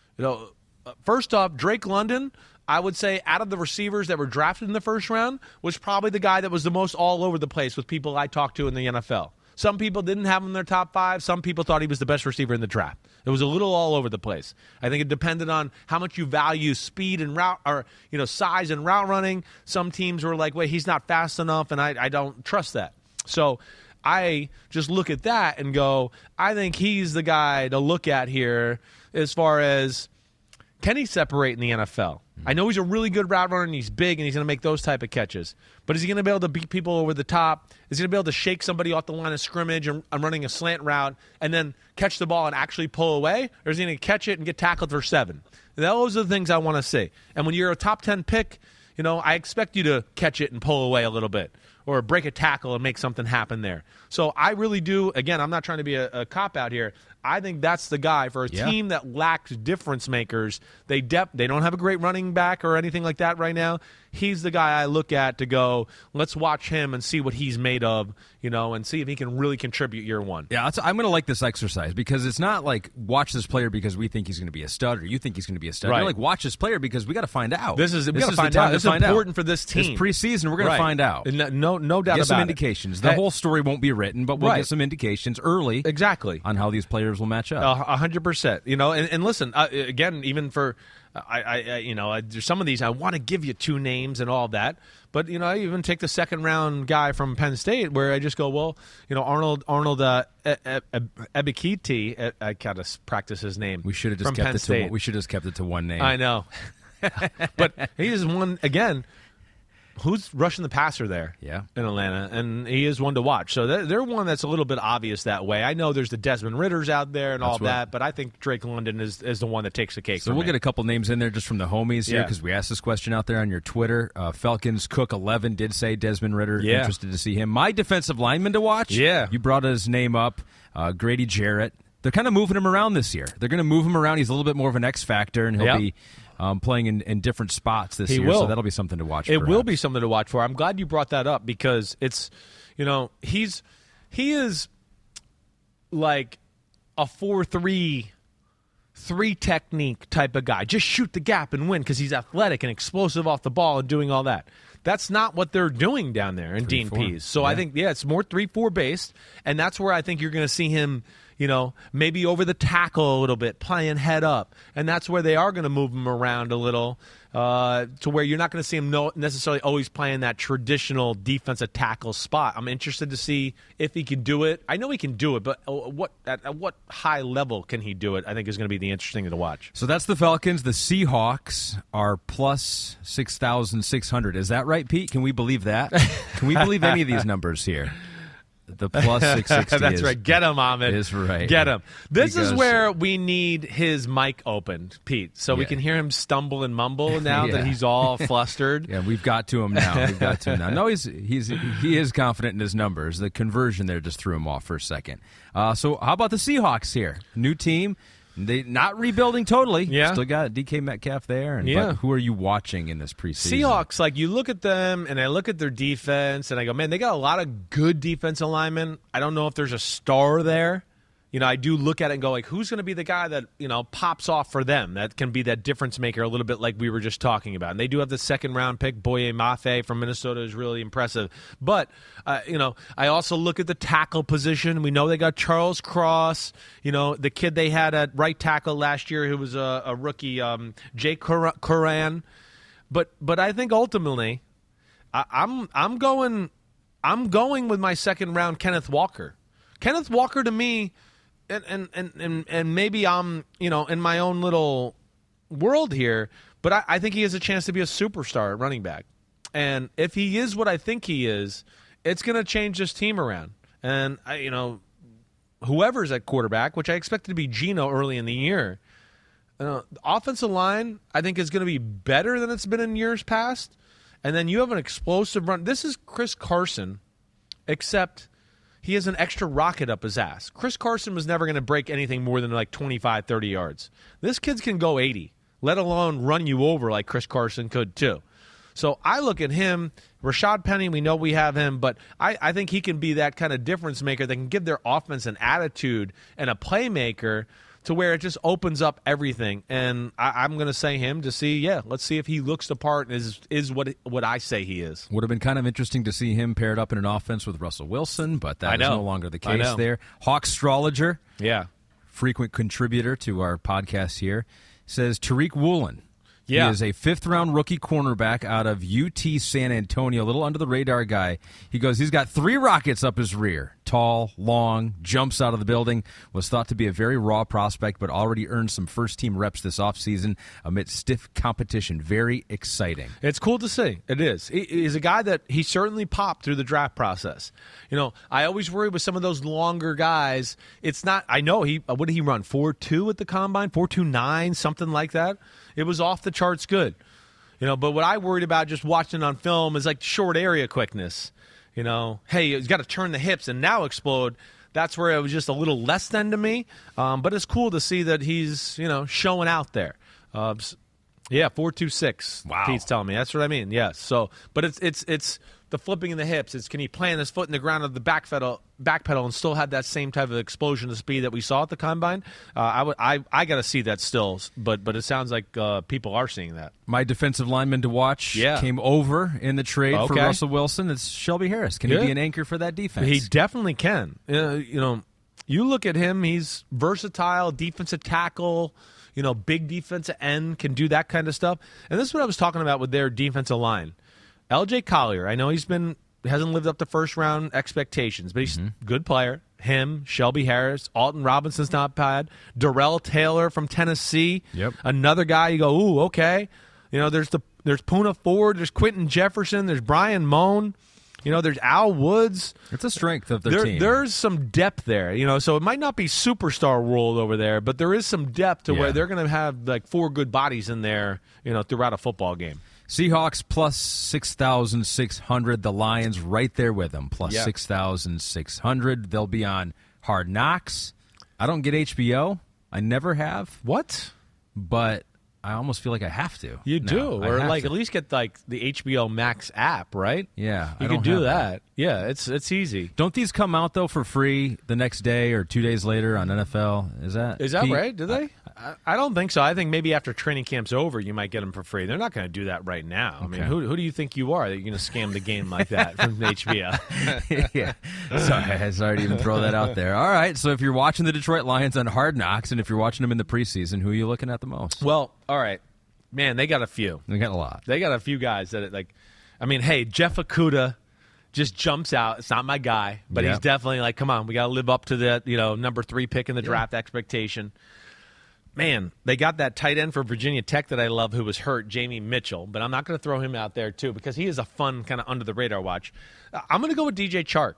First off, Drake London, I would say out of the receivers that were drafted in the first round, was probably the guy that was the most all over the place with people I talked to in the NFL. Some people didn't have him in their top 5. Some people thought he was the best receiver in the draft. It was a little all over the place. I think it depended on how much you value speed and route, or size and route running. Some teams were like, "Wait, he's not fast enough," and I don't trust that. So I just look at that and go, I think he's the guy to look at here as far as can he separate in the NFL. I know he's a really good route runner and he's big and he's going to make those type of catches. But is he going to be able to beat people over the top? Is he going to be able to shake somebody off the line of scrimmage and running a slant route and then catch the ball and actually pull away? Or is he going to catch it and get tackled for 7? Those are the things I want to see. And when you're a top 10 pick, I expect you to catch it and pull away a little bit or break a tackle and make something happen there. So I really do, again, I'm not trying to be a cop-out here. I think that's the guy for a team that lacks difference makers. They don't have a great running back or anything like that right now. He's the guy I look at to go, let's watch him and see what he's made of, and see if he can really contribute year one. Yeah, I'm going to like this exercise because it's not like watch this player because we think he's going to be a stud or you think he's going to be a stud. You're like, watch this player because we got to find out. We got to find out. It's important for this team. It's preseason. We're going to find out. No doubt about it. Get some indications. The whole story won't be written, but we'll get some indications early. Exactly. On how these players will match up. 100%. And listen, again, even for there's some of these I want to give you 2 names and all that, but I even take the second round guy from Penn State where I just go, well, Arnold Ebiketie. I gotta practice his name. We should have just kept it to one name. I know, but he is one again. Who's rushing the passer there in Atlanta? And he is one to watch. So they're one that's a little bit obvious that way. I know there's the Desmond Ritters out there and all that, but I think Drake London is the one that takes the cake. So we'll get a couple names in there just from the homies here because we asked this question out there on your Twitter. Falcons Cook 11 did say Desmond Ritter. Interested to see him. My defensive lineman to watch. Yeah. You brought his name up. Grady Jarrett. They're kind of moving him around this year. They're going to move him around. He's a little bit more of an X factor, and he'll be playing in different spots this year. So that'll be something to watch for. It will be something to watch for. I'm glad you brought that up because it's, he is like a 4-3 technique type of guy. Just shoot the gap and win because he's athletic and explosive off the ball and doing all that. That's not what they're doing down there in Dean Pease. So I think, it's more 3-4 based, and that's where I think you're going to see him, maybe over the tackle a little bit, playing head up. And that's where they are going to move him around a little to where you're not going to see him necessarily always playing that traditional defensive tackle spot. I'm interested to see if he can do it. I know he can do it, but at what high level can he do it, I think is going to be the interesting thing to watch. So that's the Falcons. The Seahawks are plus 6,600. Is that right, Pete? Can we believe that? Can we believe any of these numbers here? The plus 660 That's right. Get him, Ahmed. Is right. Get him. This is where we need his mic opened, Pete, so we can hear him stumble and mumble now that he's all flustered. Yeah, we've got to him now. No, he is confident in his numbers. The conversion there just threw him off for a second. So how about the Seahawks here? New team. They not rebuilding totally. Yeah. Still got DK Metcalf there. But who are you watching in this preseason? Seahawks, you look at them, and I look at their defense, and I go, man, they got a lot of good defensive linemen. I don't know if there's a star there. I do look at it and go, who's going to be the guy that, pops off for them? That can be that difference maker a little bit like we were just talking about. And they do have the second-round pick. Boye Mafe from Minnesota is really impressive. But, I also look at the tackle position. We know they got Charles Cross, the kid they had at right tackle last year who was a rookie, Jay Curran. But I think ultimately I'm going with my second-round Kenneth Walker. Kenneth Walker to me – And maybe I'm, in my own little world here, but I think he has a chance to be a superstar at running back. And if he is what I think he is, it's going to change this team around. And, whoever's at quarterback, which I expected to be Geno early in the year, the offensive line, I think, is going to be better than it's been in years past. And then you have an explosive run. This is Chris Carson, except he has an extra rocket up his ass. Chris Carson was never going to break anything more than 25, 30 yards. This kid can go 80, let alone run you over like Chris Carson could too. So I look at him, Rashad Penny, we know we have him, but I think he can be that kind of difference maker that can give their offense an attitude and a playmaker to where it just opens up everything. And I'm going to say him to see, let's see if he looks the part and is what I say he is. Would have been kind of interesting to see him paired up in an offense with Russell Wilson, but that is no longer the case there. Hawk Strolliger, frequent contributor to our podcast here, says Tariq Woolen. He is a fifth-round rookie cornerback out of UT San Antonio, a little under-the-radar guy. He goes, he's got 3 rockets up his rear. Tall, long, jumps out of the building, was thought to be a very raw prospect, but already earned some first-team reps this offseason amid stiff competition. Very exciting. It's cool to see. It is. He's a guy that he certainly popped through the draft process. I always worry with some of those longer guys. It's not, I know what did he run, 4.2 at the combine, 4.29, something like that? It was off the charts good. But what I worried about just watching on film is short area quickness. Hey, he's got to turn the hips and now explode. That's where it was just a little less than to me. But it's cool to see that he's, showing out there. 4.26. Wow. Pete's telling me. That's what I mean. Yes. So, but it's the flipping in the hips. It's can he plant his foot in the ground of the back pedal and still have that same type of explosion of speed that we saw at the combine? I got to see that still, but it sounds like people are seeing that. My defensive lineman to watch came over in the trade for Russell Wilson. It's Shelby Harris. Can he be an anchor for that defense? He definitely can. You look at him, he's versatile, defensive tackle, big defensive end, can do that kind of stuff. And this is what I was talking about with their defensive line. LJ Collier, I know hasn't lived up to first-round expectations, but he's a good player. Him, Shelby Harris, Alton Robinson's not bad. Darrell Taylor from Tennessee, another guy you go, ooh, okay. There's Poona Ford, there's Quentin Jefferson, there's Brian Moan. There's Al Woods. It's a strength of their team. There's some depth there, so it might not be superstar world over there, but there is some depth to where they're going to have 4 good bodies in there, throughout a football game. Seahawks plus 6,600. The Lions right there with them, plus 6,600. They'll be on Hard Knocks. I don't get HBO. I never have. What? But I almost feel like I have to. You now. do, I or have like to. at least get like the HBO Max app, right? Yeah, I you don't can do have that. Yeah, it's easy. Don't these come out though for free the next day or 2 days later on NFL? Is that Pete? right? Do they? I don't think so. I think maybe after training camp's over, you might get them for free. They're not going to do that right now. I mean, who do you think you are that you're going to scam the game like that from HBO? Yeah. Sorry to even throw that out there. All right, so if you're watching the Detroit Lions on Hard Knocks, and if you're watching them in the preseason, who are you looking at the most? Well, all right. Man, they got a few. They got a lot. They got a few guys that, like, I mean, hey, Jeff Okudah just jumps out. It's not my guy, but he's definitely like, come on, we got to live up to the, number 3 pick in the draft expectation. Man, they got that tight end for Virginia Tech that I love who was hurt, Jamie Mitchell, but I'm not going to throw him out there, too, because he is a fun kind of under-the-radar watch. I'm going to go with DJ Chark.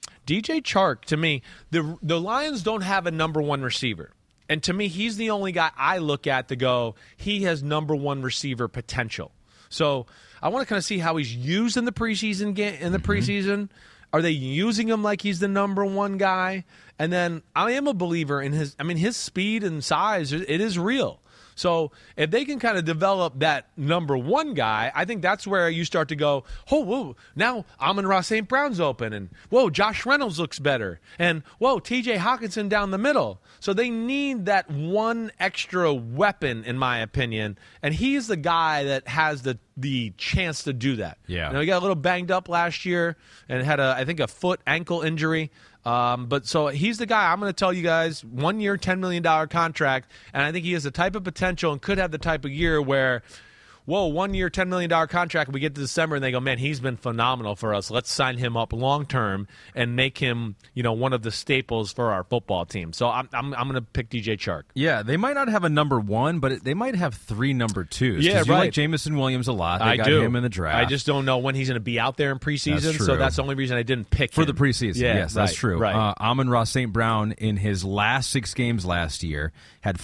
DJ Chark, to me, the Lions don't have a number 1 receiver. And to me, he's the only guy I look at to go, he has number 1 receiver potential. So I want to kind of see how he's used in the preseason preseason. Are they using him like he's the number 1 guy? And then I am a believer in his speed and size, it is real. So if they can kind of develop that number 1 guy, I think that's where you start to go, oh, whoa, now Amon-Ra St. Brown's open, and whoa, Josh Reynolds looks better, and whoa, TJ Hawkinson down the middle. So they need that one extra weapon, in my opinion, and he's the guy that has the chance to do that. Yeah. He got a little banged up last year and had I think a foot ankle injury. But so he's the guy. I'm going to tell you guys, 1 year, $10 million contract, and I think he has the type of potential and could have the type of year where, whoa, 1 year, $10 million contract, we get to December and they go, man, he's been phenomenal for us. Let's sign him up long term and make him, one of the staples for our football team. So I'm going to pick DJ Chark. Yeah, they might not have a number 1, but they might have 3 number 2s. Yeah, right. You like Jameson Williams a lot. They got him in the draft. I just don't know when he's going to be out there in preseason, That's true. so that's the only reason I didn't pick for him. the preseason. Yeah, yes, that's true. Right. Amon-Ra St. Brown in his last 6 games last year had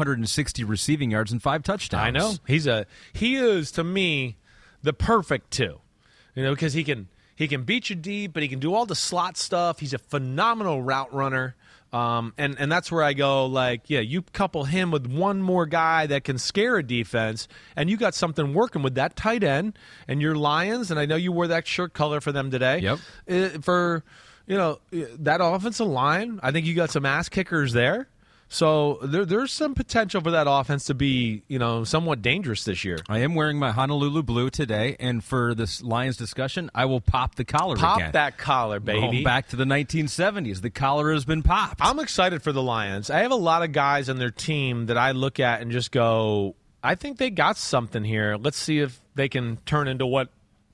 560 receiving yards and 5 touchdowns. I know. He is to me the perfect 2. Because he can beat you deep, but he can do all the slot stuff. He's a phenomenal route runner. And that's where I go, you couple him with one more guy that can scare a defense, and you got something working with that tight end and your Lions, and I know you wore that shirt color for them today. Yep. For, that offensive line, I think you got some ass kickers there. So there's some potential for that offense to be, somewhat dangerous this year. I am wearing my Honolulu blue today, and for this Lions discussion, I will pop the collar again. Pop that collar, baby. Going back to the 1970s, the collar has been popped. I'm excited for the Lions. I have a lot of guys on their team that I look at and just go, I think they got something here. Let's see if they can turn into what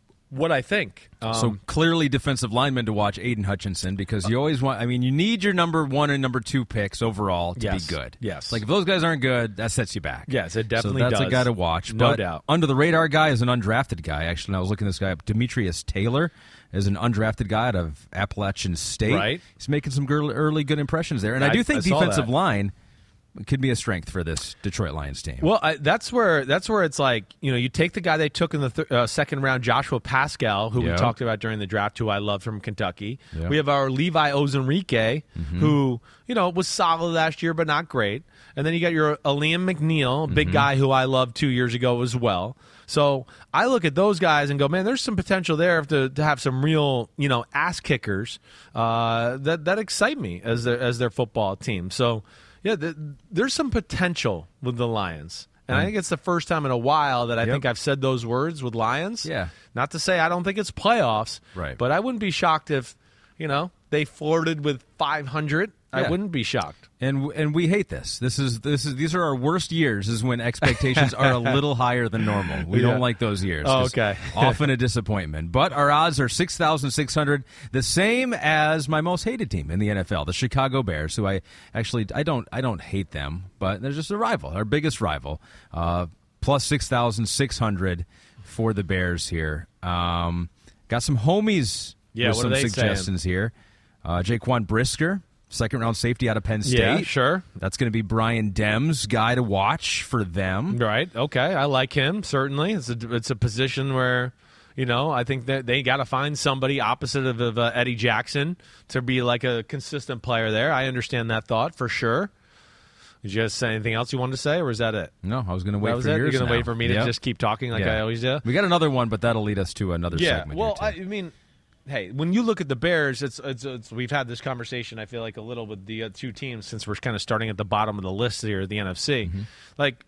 I think. So clearly defensive lineman to watch, Aiden Hutchinson, because you always want, you need your number 1 and number 2 picks overall to be good. Yes. Like if those guys aren't good, that sets you back. Yes, it definitely does. So that's does. a guy to watch. No but doubt. Under the radar guy is an undrafted guy. Actually, I was looking this guy up. Demetrius Taylor is an undrafted guy out of Appalachian State. Right. He's making some early good impressions there. And I do think saw defensive that. line could be a strength for this Detroit Lions team. Well, that's where it's like, you take the guy they took in the second round, Joshua Pascal, who we talked about during the draft, who I love from Kentucky. Yeah. We have our Levi Ozunrike, who, was solid last year but not great. And then you got your Liam McNeil, big guy who I loved 2 years ago as well. So I look at those guys and go, man, there's some potential there to have some real, ass kickers that excite me as their football team. So, yeah, there's some potential with the Lions. And I think it's the first time in a while that I think I've said those words with Lions. Yeah. Not to say I don't think it's playoffs. Right. But I wouldn't be shocked if, they flirted with 500. Yeah. I wouldn't be shocked. And we hate this. These are our worst years, is when expectations are a little higher than normal. We don't like those years. Oh, okay. Often a disappointment. But our odds are 6,600, the same as my most hated team in the NFL, the Chicago Bears, who I don't hate them, but they're just a rival, our biggest rival. Plus 6,600 for the Bears here. Got some homies with some suggestions here. Jaquan Brisker, second-round safety out of Penn State. Yeah, sure. That's going to be Brian Dem's guy to watch for them. Right. Okay. I like him, certainly. It's a position where, I think that they got to find somebody opposite of Eddie Jackson to be like a consistent player there. I understand that thought for sure. Did you guys say anything else you wanted to say, or is that it? No, I was going to wait That was for it? yours. You're going to now. wait for me to just keep talking like I always do? We got another one, but that'll lead us to another Yeah, segment. well, here, too. I mean, hey, when you look at the Bears, it's we've had this conversation, I feel like, a little with the two teams since we're kind of starting at the bottom of the list here, the NFC. Like,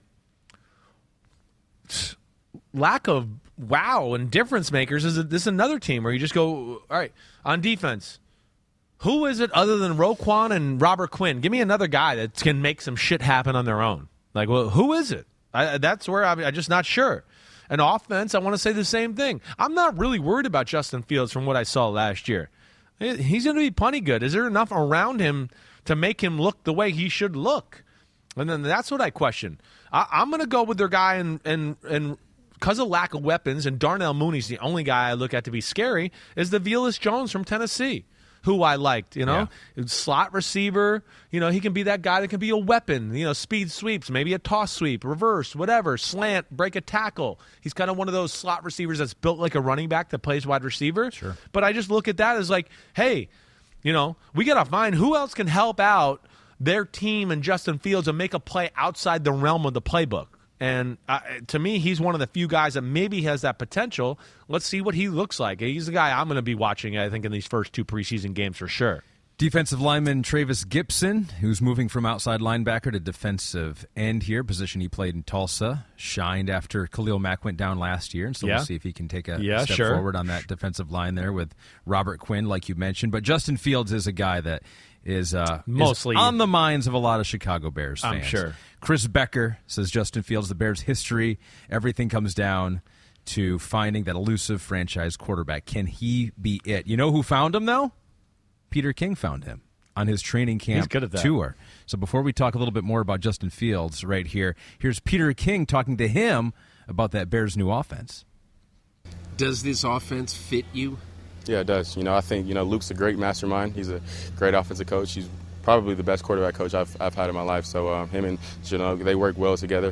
lack of wow and difference makers this is another team where you just go, all right, on defense, who is it other than Roquan and Robert Quinn? Give me another guy that can make some shit happen on their own. Like, well, who is it? That's where I'm just not sure. And offense, I want to say the same thing. I'm not really worried about Justin Fields from what I saw last year. He's going to be plenty good. Is there enough around him to make him look the way he should look? And then that's what I question. I'm going to go with their guy, and because of lack of weapons, and Darnell Mooney's the only guy I look at to be scary, is the Velus Jones from Tennessee, who I liked, slot receiver, he can be that guy that can be a weapon, speed sweeps, maybe a toss sweep, reverse, whatever, slant, break a tackle. He's kind of one of those slot receivers that's built like a running back that plays wide receiver. Sure. But I just look at that as like, hey, we got to find who else can help out their team and Justin Fields and make a play outside the realm of the playbook. And to me, he's one of the few guys that maybe has that potential. Let's see what he looks like. He's the guy I'm going to be watching, I think, in these first two preseason games for sure. Defensive lineman Travis Gibson, who's moving from outside linebacker to defensive end here, position he played in Tulsa, shined after Khalil Mack went down last year, and so we'll see if he can take a step forward on that defensive line there with Robert Quinn, like you mentioned. But Justin Fields is a guy that is mostly on the minds of a lot of Chicago Bears fans. I'm sure. Chris Becker says Justin Fields, the Bears' history, everything comes down to finding that elusive franchise quarterback. Can he be it? You know who found him, though? Peter King found him on his training camp tour. So before we talk a little bit more about Justin Fields right here, here's Peter King talking to him about that Bears' new offense. Does this offense fit you? Yeah, it does. I think, Luke's a great mastermind. He's a great offensive coach. He's probably the best quarterback coach I've had in my life. So him and Janelle, they work well together.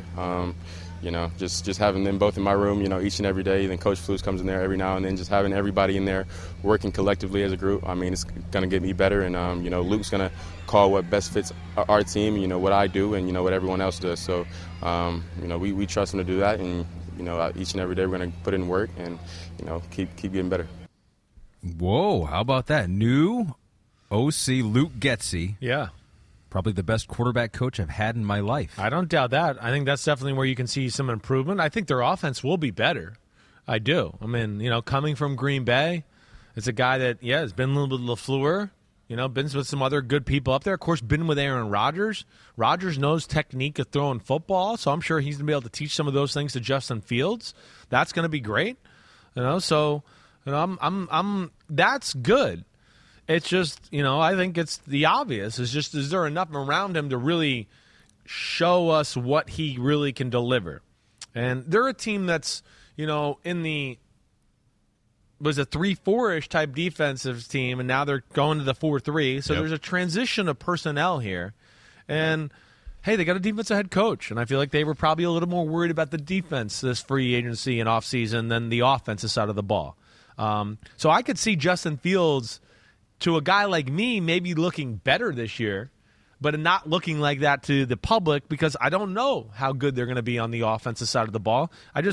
Just having them both in my room, each and every day. Then Coach Flus comes in there every now and then. Just having everybody in there working collectively as a group. I mean, it's going to get me better. And, Luke's going to call what best fits our team, what I do and, what everyone else does. So, we trust him to do that. And, each and every day we're going to put in work and, keep getting better. Whoa, how about that? New OC Luke Getsy. Yeah. Probably the best quarterback coach I've had in my life. I don't doubt that. I think that's definitely where you can see some improvement. I think their offense will be better. I do. I mean, coming from Green Bay, it's a guy that, has been a little bit LaFleur, been with some other good people up there. Of course, been with Aaron Rodgers. Rodgers knows technique of throwing football, so I'm sure he's going to be able to teach some of those things to Justin Fields. That's going to be great. So I'm that's good. It's just, I think it's the obvious. It's just, is there enough around him to really show us what he really can deliver? And they're a team that's, in the was a 3-4-ish type defensive team, and now they're going to the 4-3. So there's a transition of personnel here. And, hey, they got a defensive head coach, and I feel like they were probably a little more worried about the defense this free agency and offseason than the offensive side of the ball. So I could see Justin Fields, to a guy like me, maybe looking better this year, but not looking like that to the public because I don't know how good they're going to be on the offensive side of the ball.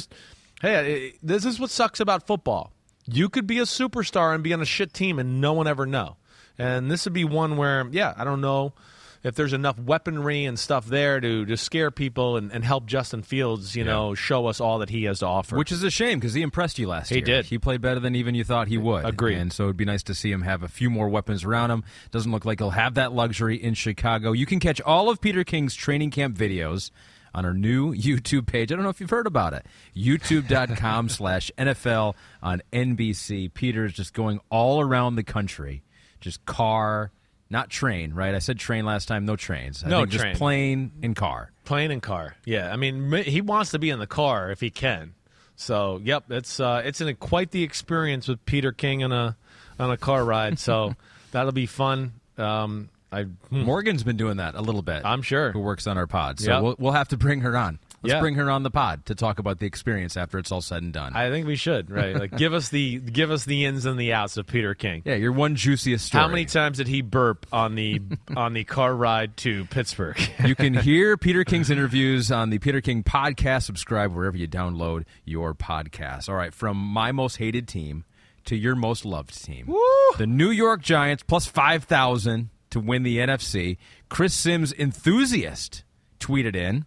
This is what sucks about football. You could be a superstar and be on a shit team and no one ever know. And this would be one where, I don't know if there's enough weaponry and stuff there to scare people and help Justin Fields, show us all that he has to offer. Which is a shame because he impressed you last year. He did. He played better than even you thought he would. Agreed. And so it would be nice to see him have a few more weapons around him. Doesn't look like he'll have that luxury in Chicago. You can catch all of Peter King's training camp videos on our new YouTube page. I don't know if you've heard about it. YouTube.com/NFL on NBC. Peter's just going all around the country. Just car, not train, right? I said train last time. No trains. I think train. Just plane and car. Plane and car. Yeah, I mean, he wants to be in the car if he can. So, it's quite the experience with Peter King on a car ride. So that'll be fun. Morgan's been doing that a little bit. I'm sure. Who works on our pod. So we'll have to bring her on. Let's bring her on the pod to talk about the experience after it's all said and done. I think we should, right? Like, give us the ins and the outs of Peter King. Yeah, your one juiciest story. How many times did he burp on the car ride to Pittsburgh? You can hear Peter King's interviews on the Peter King podcast. Subscribe wherever you download your podcast. All right, from my most hated team to your most loved team. Woo! The New York Giants plus 5,000 to win the NFC. Chris Sims enthusiast tweeted in.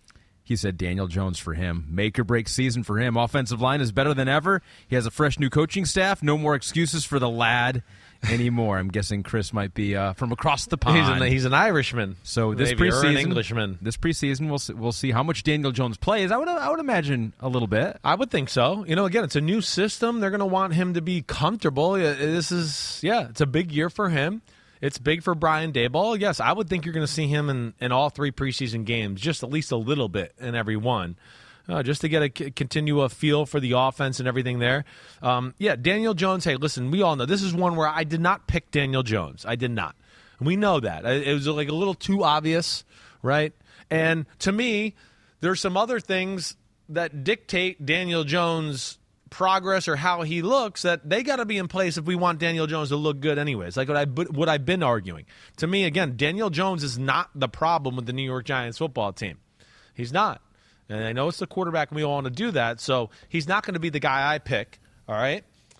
He said Daniel Jones for him. Make or break season for him. Offensive line is better than ever. He has a fresh new coaching staff. No more excuses for the lad anymore. I'm guessing Chris might be from across the pond. He's an Irishman. So this Maybe, or an preseason, Englishman. This preseason, we'll see how much Daniel Jones plays. I would imagine a little bit. I would think so. You know, again, it's a new system. They're going to want him to be comfortable. It's a big year for him. It's big for Brian Daboll. Yes, I would think you're going to see him in all 3 preseason games, just at least a little bit in every one, just to get continue a feel for the offense and everything there. Daniel Jones, hey, listen, we all know this is one where I did not pick Daniel Jones. I did not. We know that. It was like a little too obvious, right? And to me, there's some other things that dictate Daniel Jones' progress or how he looks that they got to be in place if we want Daniel Jones to look good anyways. Like what I've been arguing. To me, again, Daniel Jones is not the problem with the New York Giants football team. He's not. And I know it's the quarterback and we all want to do that, so he's not going to be the guy I pick, all right?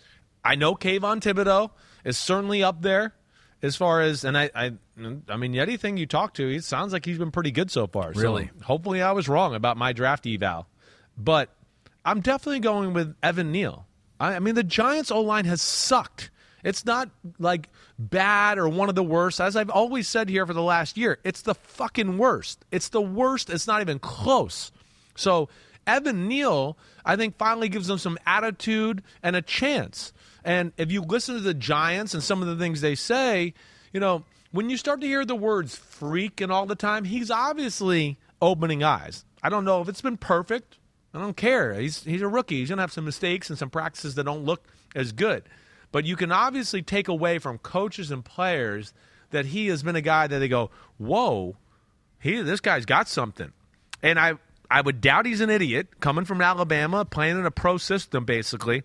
I know Kayvon Thibodeau is certainly up there as far as, and I mean, anything you talk to, it sounds like he's been pretty good so far. Really? So hopefully I was wrong about my draft eval. But I'm definitely going with Evan Neal. I mean, the Giants' O-line has sucked. It's not like bad or one of the worst. As I've always said here for the last year, it's the fucking worst. It's the worst. It's not even close. So Evan Neal, I think, finally gives them some attitude and a chance. And if you listen to the Giants and some of the things they say, you know, when you start to hear the words freak and all the time, he's obviously opening eyes. I don't know if it's been perfect. I don't care. He's a rookie. He's going to have some mistakes and some practices that don't look as good. But you can obviously take away from coaches and players that he has been a guy that they go, whoa, this guy's got something. And I would doubt he's an idiot coming from Alabama, playing in a pro system basically.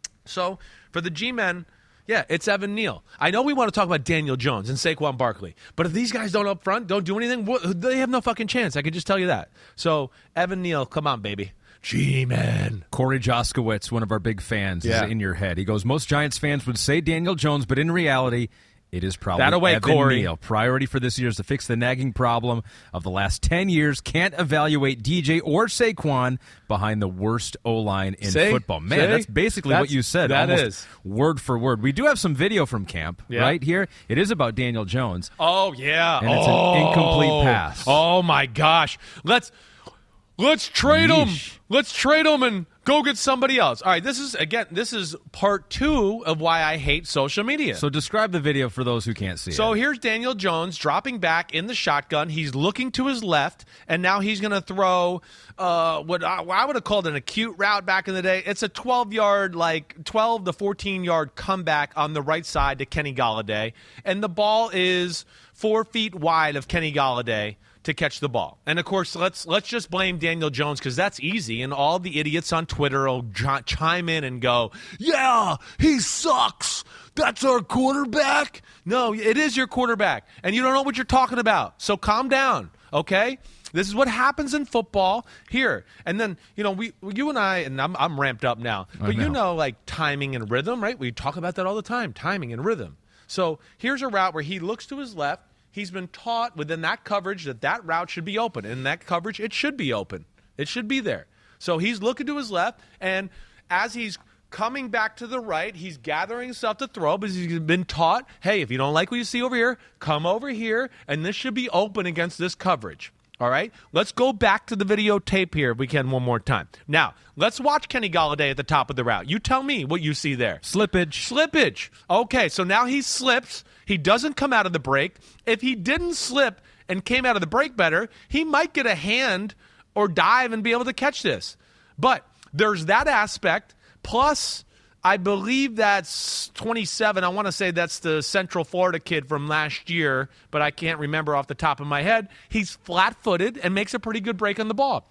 So for the G-men, yeah, it's Evan Neal. I know we want to talk about Daniel Jones and Saquon Barkley, but if these guys don't up front, don't do anything, they have no fucking chance. I can just tell you that. So Evan Neal, come on, baby. G-Man. Corey Joskowitz, one of our big fans, is in your head. He goes, most Giants fans would say Daniel Jones, but in reality, it is probably that away, Evan Corey. Neal. Priority for this year is to fix the nagging problem of the last 10 years. Can't evaluate DJ or Saquon behind the worst O-line in football. Man, that's basically what you said. That almost is. Word for word. We do have some video from camp right here. It is about Daniel Jones. Oh, yeah. And it's an incomplete pass. Oh, my gosh. Let's trade him. Let's trade him and go get somebody else. All right, this is part 2 of why I hate social media. So describe the video for those who can't see it. So here's Daniel Jones dropping back in the shotgun. He's looking to his left, and now he's going to throw what I would have called an acute route back in the day. It's a 12-yard, like 12 to 14-yard comeback on the right side to Kenny Golladay, and the ball is 4 feet wide of Kenny Golladay to catch the ball. And, of course, let's just blame Daniel Jones because that's easy, and all the idiots on Twitter will chime in and go, yeah, he sucks. That's our quarterback. No, it is your quarterback, and you don't know what you're talking about. So calm down, okay? This is what happens in football here. And then, you know, you and I, and I'm ramped up now, but you know, like timing and rhythm, right? We talk about that all the time, timing and rhythm. So here's a route where he looks to his left. He's been taught within that coverage that route should be open. In that coverage, it should be open. It should be there. So he's looking to his left, and as he's coming back to the right, he's gathering himself to throw because he's been taught, hey, if you don't like what you see over here, come over here, and this should be open against this coverage. All right? Let's go back to the videotape here if we can one more time. Now, let's watch Kenny Golladay at the top of the route. You tell me what you see there. Slippage. Okay, so now he slips. He doesn't come out of the break. If he didn't slip and came out of the break better, he might get a hand or dive and be able to catch this. But there's that aspect, plus I believe that's 27. I want to say that's the Central Florida kid from last year, but I can't remember off the top of my head. He's flat-footed and makes a pretty good break on the ball.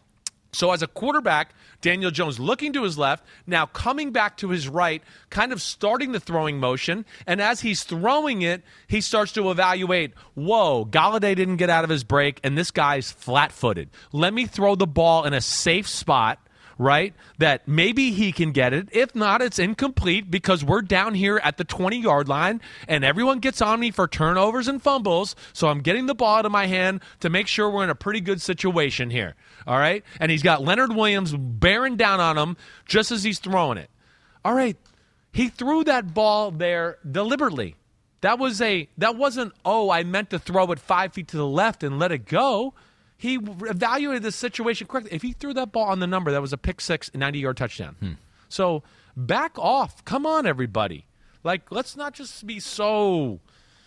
So as a quarterback, Daniel Jones looking to his left, now coming back to his right, kind of starting the throwing motion. And as he's throwing it, he starts to evaluate, whoa, Golladay didn't get out of his break, and this guy's flat-footed. Let me throw the ball in a safe spot, right, that maybe he can get it. If not, it's incomplete because we're down here at the 20-yard line, and everyone gets on me for turnovers and fumbles, so I'm getting the ball out of my hand to make sure we're in a pretty good situation here, all right? And he's got Leonard Williams bearing down on him just as he's throwing it. All right, he threw that ball there deliberately. That wasn't, I meant to throw it 5 feet to the left and let it go. He evaluated the situation correctly. If he threw that ball on the number, that was a pick six, 90-yard touchdown. So back off. Come on, everybody. Like, let's not just be so,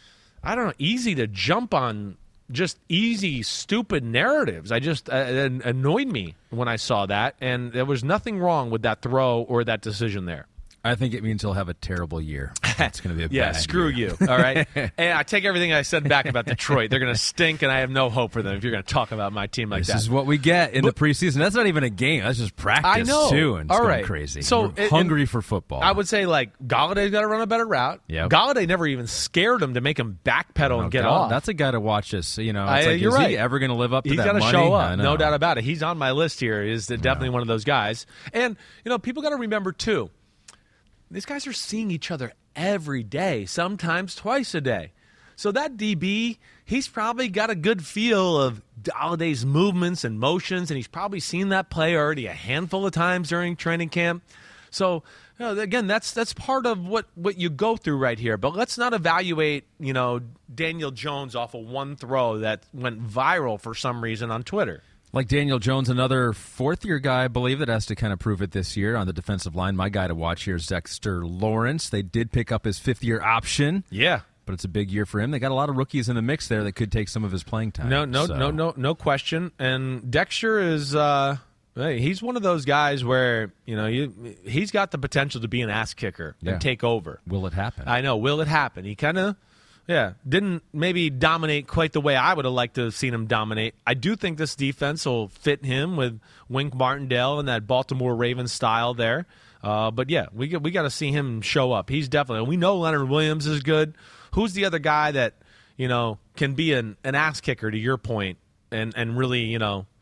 easy to jump on just easy, stupid narratives. It annoyed me when I saw that, and there was nothing wrong with that throw or that decision there. I think it means he'll have a terrible year. It's going to be a bad screw year. you, all right? And I take everything I said back about Detroit. They're going to stink, and I have no hope for them if you're going to talk about my team like that. This is what we get in the preseason. That's not even a game. That's just practice, I know. too, and it's all going right. crazy. So, we're hungry for football. I would say, Galladay's got to run a better route. Yep. Galladay never even scared him to make him backpedal and get off. That's a guy to watch this. It's you're is right. he ever going to live up to that money? He's got to show up, no doubt about it. He's on my list here. He's definitely one of those guys. And, people got to remember, too, these guys are seeing each other every day, sometimes twice a day. So that DB, he's probably got a good feel of Galladay's movements and motions, and he's probably seen that play already a handful of times during training camp. So, again, that's part of what you go through right here. But let's not evaluate, Daniel Jones off of one throw that went viral for some reason on Twitter. Like Daniel Jones, another fourth-year guy, I believe, that has to kind of prove it this year on the defensive line. My guy to watch here is Dexter Lawrence. They did pick up his fifth-year option. Yeah. But it's a big year for him. They got a lot of rookies in the mix there that could take some of his playing time. No question. And Dexter is he's one of those guys where, he's got the potential to be an ass kicker and take over. Will it happen? I know. Will it happen? He kind of didn't maybe dominate quite the way I would have liked to have seen him dominate. I do think this defense will fit him with Wink Martindale and that Baltimore Ravens style there. But we got to see him show up. He's definitely. We know Leonard Williams is good. Who's the other guy that can be an ass kicker to your point and really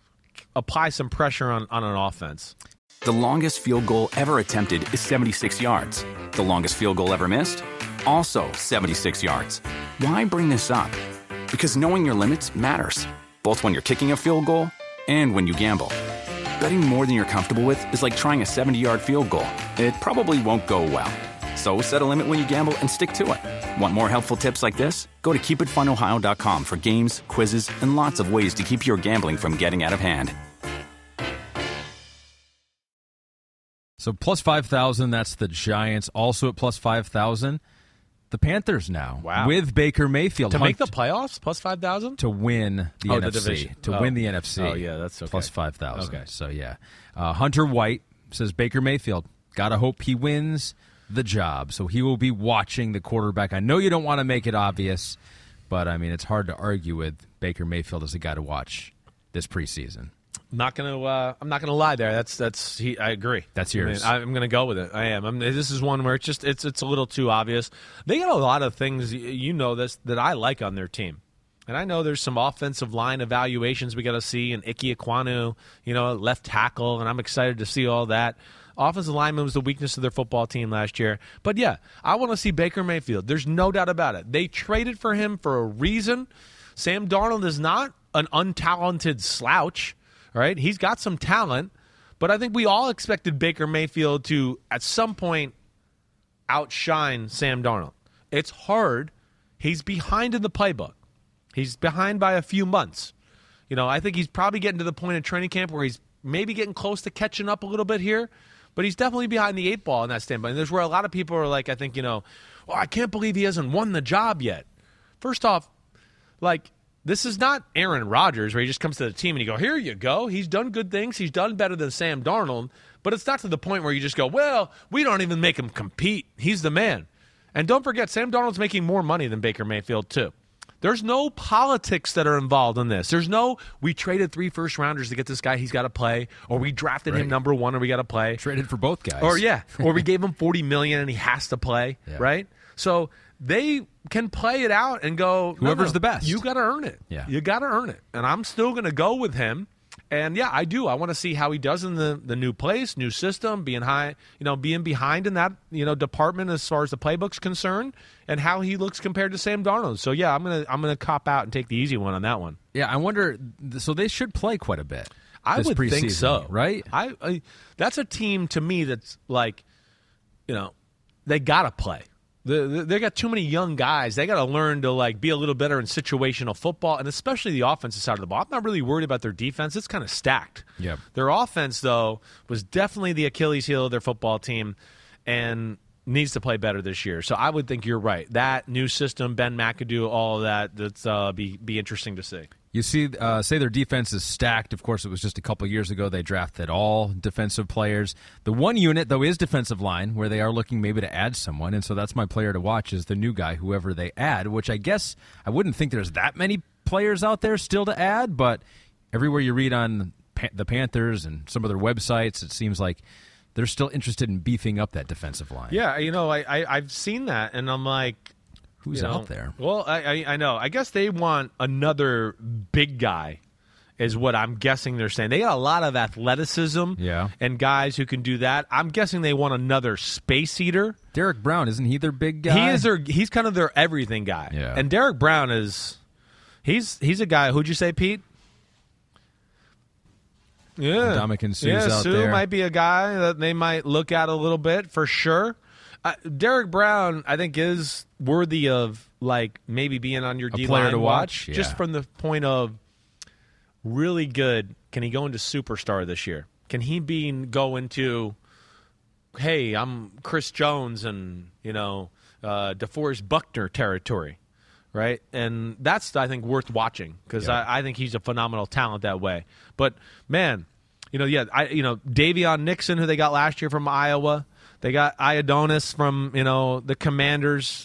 apply some pressure on an offense? The longest field goal ever attempted is 76 yards. The longest field goal ever missed? Also 76 yards. Why bring this up? Because knowing your limits matters, both when you're kicking a field goal and when you gamble. Betting more than you're comfortable with is like trying a 70-yard field goal. It probably won't go well. So set a limit when you gamble and stick to it. Want more helpful tips like this? Go to keepitfunohio.com for games, quizzes, and lots of ways to keep your gambling from getting out of hand. So plus 5,000, that's the Giants. Also at plus 5,000, the Panthers now. Wow. With Baker Mayfield. To make the playoffs, plus 5,000? To win the NFC. The division. Win the NFC. Oh, yeah, that's okay. Plus 5,000. Okay. So, yeah. Hunter White says Baker Mayfield. Gotta hope he wins the job. So he will be watching the quarterback. I know you don't want to make it obvious, but, it's hard to argue with Baker Mayfield as a guy to watch this preseason. I'm not gonna lie there. I agree. That's yours. I'm gonna go with it. I am. This is one where it's a little too obvious. They got a lot of things that I like on their team, and I know there's some offensive line evaluations we got to see. And Ike Ekwonu, left tackle, and I'm excited to see all that. Offensive lineman was the weakness of their football team last year. But yeah, I want to see Baker Mayfield. There's no doubt about it. They traded for him for a reason. Sam Darnold is not an untalented slouch. Right? He's got some talent, but I think we all expected Baker Mayfield to, at some point, outshine Sam Darnold. It's hard. He's behind in the playbook. He's behind by a few months. I think he's probably getting to the point in training camp where he's maybe getting close to catching up a little bit here, but he's definitely behind the eight ball in that standpoint. And there's where a lot of people are like, I think, I can't believe he hasn't won the job yet. First off, this is not Aaron Rodgers where he just comes to the team and you go, here you go. He's done good things. He's done better than Sam Darnold. But it's not to the point where you just go, well, we don't even make him compete. He's the man. And don't forget, Sam Darnold's making more money than Baker Mayfield, too. There's no politics that are involved in this. There's no, we traded 3 first-rounders to get this guy, he's got to play, or we drafted him number 1 and we got to play. Traded for both guys. Or we gave him $40 million and he has to play, right? So they can play it out and go, whoever's the best. You got to earn it. Yeah. You got to earn it. And I'm still going to go with him. And yeah, I do. I want to see how he does in the new place, new system, being behind in that department as far as the playbook's concerned, and how he looks compared to Sam Darnold. So yeah, I'm gonna cop out and take the easy one on that one. Yeah, I wonder. So they should play quite a bit. I would think so, right? I that's a team to me that's like, they gotta play. They got too many young guys. They got to learn to be a little better in situational football, and especially the offensive side of the ball. I'm not really worried about their defense. It's kind of stacked. Yeah. Their offense, though, was definitely the Achilles heel of their football team and needs to play better this year. So I would think you're right. That new system, Ben McAdoo, all of that's be interesting to see. You see, say their defense is stacked. Of course, it was just a couple years ago they drafted all defensive players. The one unit, though, is defensive line, where they are looking maybe to add someone. And so that's my player to watch is the new guy, whoever they add, which I guess I wouldn't think there's that many players out there still to add. But everywhere you read on the Panthers and some of their websites, it seems like they're still interested in beefing up that defensive line. Yeah, I've seen that, and I'm like, who's out there? Well, I know. I guess they want another big guy is what I'm guessing they're saying. They got a lot of athleticism and guys who can do that. I'm guessing they want another space eater. Derek Brown, isn't he their big guy? He's kind of their everything guy. Yeah. And Derek Brown he's a guy, who'd you say, Pete? Yeah. Ndamukong Suh's out Suh there. might be a guy that they might look at a little bit for sure. Derek Brown, I think, is worthy of maybe being on your D-line player to watch, just from the point of really good. Can he go into superstar this year? Can he go into, hey, I'm Chris Jones and DeForest Buckner territory, right? And that's, I think, worth watching because I think he's a phenomenal talent that way. But man, Davion Nixon, who they got last year from Iowa. They got Ioannidis from, the Commanders,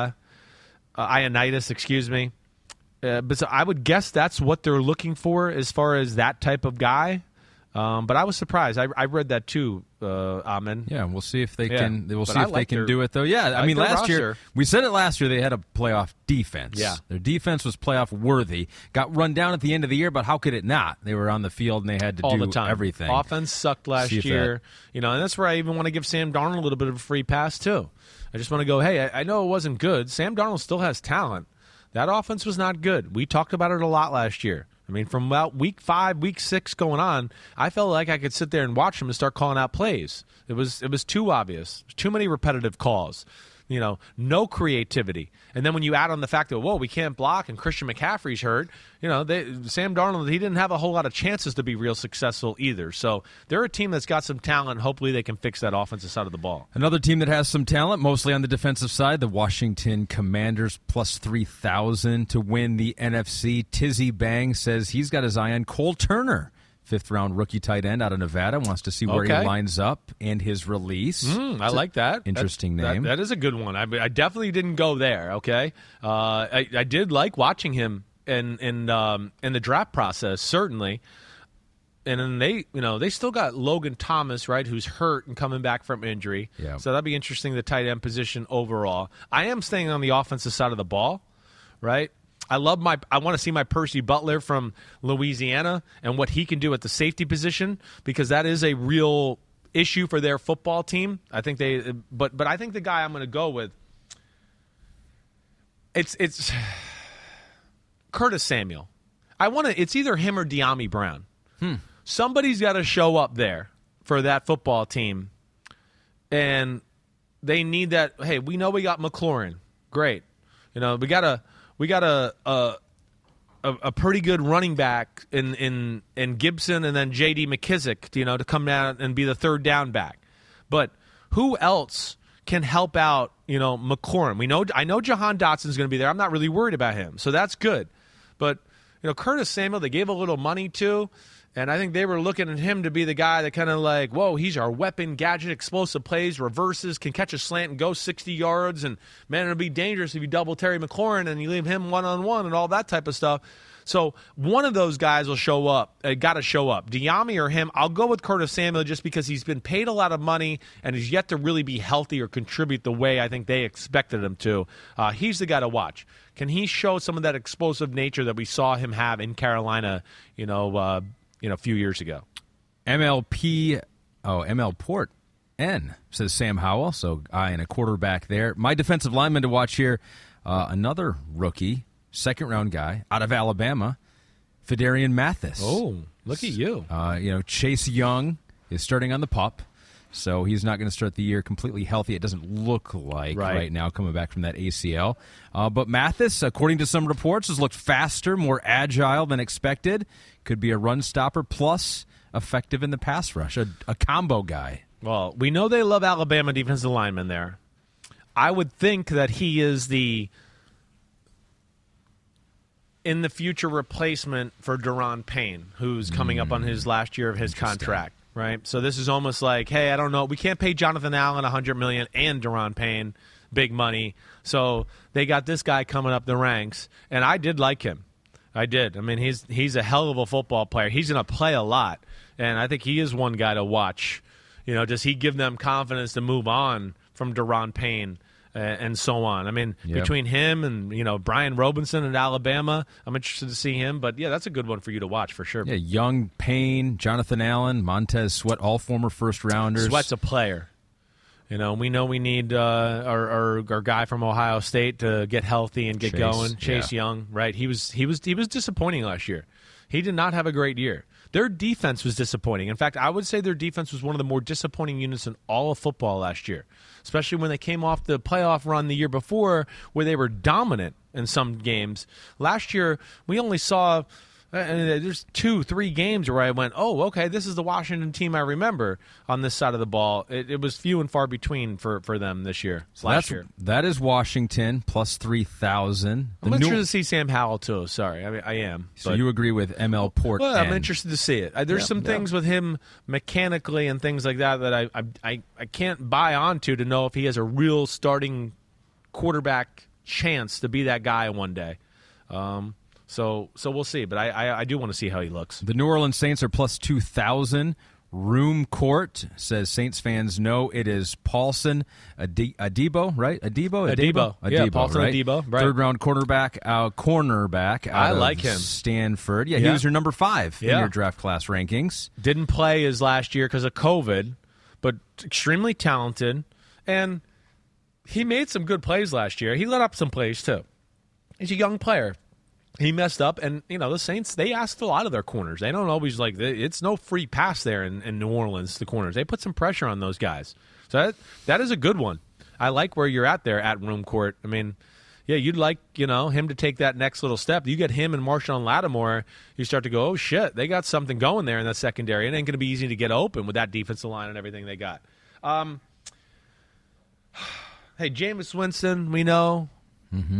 Ioannidis, excuse me. But so I would guess that's what they're looking for as far as that type of guy. But I was surprised. I read that too, Amen. Yeah, we'll see if they can. We'll see if they can their, do it, though. Yeah, I mean, last year we said it. Last year they had a playoff defense. Yeah, their defense was playoff worthy. Got run down at the end of the year, but how could it not? They were on the field and they had to all do the time. Everything. Offense sucked last year, and that's where I even want to give Sam Darnold a little bit of a free pass too. I just want to go, hey, I know it wasn't good. Sam Darnold still has talent. That offense was not good. We talked about it a lot last year. I mean, from about week 5, week 6 going on, I felt like I could sit there and watch him and start calling out plays. It was too obvious. Too many repetitive calls. No creativity. And then when you add on the fact that, we can't block and Christian McCaffrey's hurt, Sam Darnold, he didn't have a whole lot of chances to be real successful either. So they're a team that's got some talent. Hopefully they can fix that offensive side of the ball. Another team that has some talent, mostly on the defensive side, the Washington Commanders, plus 3,000 to win the NFC. Tizzy Bang says he's got his eye on Cole Turner. 5th-round rookie tight end out of Nevada. Wants to see where he lines up and his release. I like that. Interesting name. That is a good one. I definitely didn't go there, okay? I did like watching him in the draft process, certainly. And then they still got Logan Thomas, right, who's hurt and coming back from injury. Yeah. So that'd be interesting, the tight end position overall. I am staying on the offensive side of the ball, right? I want to see my Percy Butler from Louisiana and what he can do at the safety position because that is a real issue for their football team. I think but I think the guy I'm going to go with, it's Curtis Samuel. It's either him or De'Ami Brown. Somebody's got to show up there for that football team, and they need that. Hey, we know we got McLaurin, great. We got a pretty good running back in Gibson and then J.D. McKissick, to come down and be the third down back. But who else can help out, McLaurin? I know Jahan Dotson's going to be there. I'm not really worried about him, so that's good. But Curtis Samuel, they gave a little money to, And I think they were looking at him to be the guy that kind of like, whoa, he's our weapon, gadget, explosive plays, reverses, can catch a slant and go 60 yards. And, man, it'll be dangerous if you double Terry McLaurin and you leave him one-on-one and all that type of stuff. So one of those guys will show up, got to show up. Diami or him, I'll go with Curtis Samuel just because he's been paid a lot of money and he's yet to really be healthy or contribute the way I think they expected him to. He's the guy to watch. Can he show some of that explosive nature that we saw him have in Carolina, a few years ago? ML Port N, says Sam Howell, so I and a quarterback there. My defensive lineman to watch here, another rookie, second-round guy out of Alabama, Fedarian Mathis. Oh, look at you. Chase Young is starting on the PUP, so he's not going to start the year completely healthy. It doesn't look like right now coming back from that ACL. But Mathis, according to some reports, has looked faster, more agile than expected. Could be a run stopper plus effective in the pass rush, a combo guy. Well, we know they love Alabama defensive linemen there. I would think that he is the in the future replacement for Daron Payne, who's coming up on his last year of his contract. Right, so this is almost like, hey, I don't know, we can't pay Jonathan Allen $100 million and Daron Payne big money, so they got this guy coming up the ranks, and I did like him. I did. I mean, he's a hell of a football player. He's going to play a lot, and I think he is one guy to watch. Does he give them confidence to move on from Daron Payne and so on? I mean, between him and Brian Robinson at Alabama, I'm interested to see him. But yeah, that's a good one for you to watch for sure. Yeah, Young, Payne, Jonathan Allen, Montez Sweat, all former first rounders. Sweat's a player. We know we need our guy from Ohio State to get healthy and get going. Chase Young, right? He was disappointing last year. He did not have a great year. Their defense was disappointing. In fact, I would say their defense was one of the more disappointing units in all of football last year, especially when they came off the playoff run the year before where they were dominant in some games. Last year, we only saw there's 2-3 games where I went, oh, okay, this is the Washington team I remember on this side of the ball. It was few and far between for them this year. Last year. That is Washington, plus 3,000. I'm interested to see Sam Howell, too. Sorry, I am. So you agree with ML Port? Well, I'm interested to see it. There's some things with him mechanically and things like that I can't buy onto to know if he has a real starting quarterback chance to be that guy one day. So we'll see, but I do want to see how he looks. The New Orleans Saints are plus 2,000. Room Court says Saints fans know it is Paulson Adebo, right? Adebo. Yeah, Paulson right? Adebo. Right. Third-round cornerback I like him. Stanford. Yeah, he was your number 5 in your draft class rankings. Didn't play his last year because of COVID, but extremely talented, and he made some good plays last year. He let up some plays, too. He's a young player. He messed up, and, the Saints, they asked a lot of their corners. They don't always, it's no free pass there in New Orleans, the corners. They put some pressure on those guys. So that is a good one. I like where you're at there at Room Court. I mean, yeah, you'd like, him to take that next little step. You get him and Marshawn Lattimore, you start to go, oh, shit, they got something going there in that secondary. It ain't going to be easy to get open with that defensive line and everything they got. Hey, Jameis Winston, we know. Mm-hmm.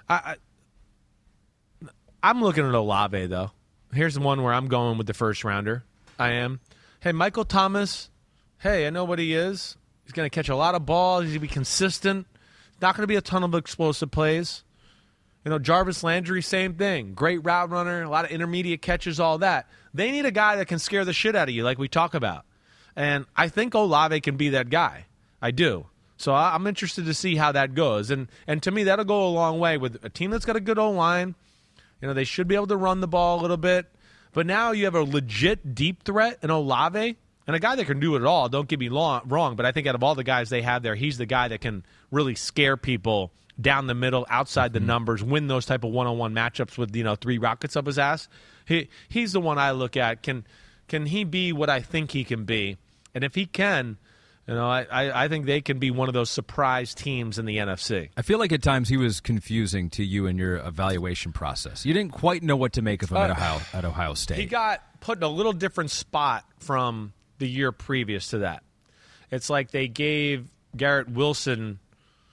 I'm looking at Olave, though. Here's the one where I'm going with the first rounder. I am. Hey, Michael Thomas. Hey, I know what he is. He's going to catch a lot of balls. He's going to be consistent. Not going to be a ton of explosive plays. Jarvis Landry, same thing. Great route runner, a lot of intermediate catches, all that. They need a guy that can scare the shit out of you like we talk about. And I think Olave can be that guy. I do. So I'm interested to see how that goes. And to me, that'll go a long way with a team that's got a good O-line. They should be able to run the ball a little bit. But now you have a legit deep threat in Olave and a guy that can do it all. Don't get me wrong, but I think out of all the guys they have there, he's the guy that can really scare people down the middle, outside the numbers, win those type of one-on-one matchups with 3 rockets up his ass. He's the one I look at. Can he be what I think he can be? And if he can, I think they can be one of those surprise teams in the NFC. I feel like at times he was confusing to you in your evaluation process. You didn't quite know what to make of him at Ohio State. He got put in a little different spot from the year previous to that. It's like they gave Garrett Wilson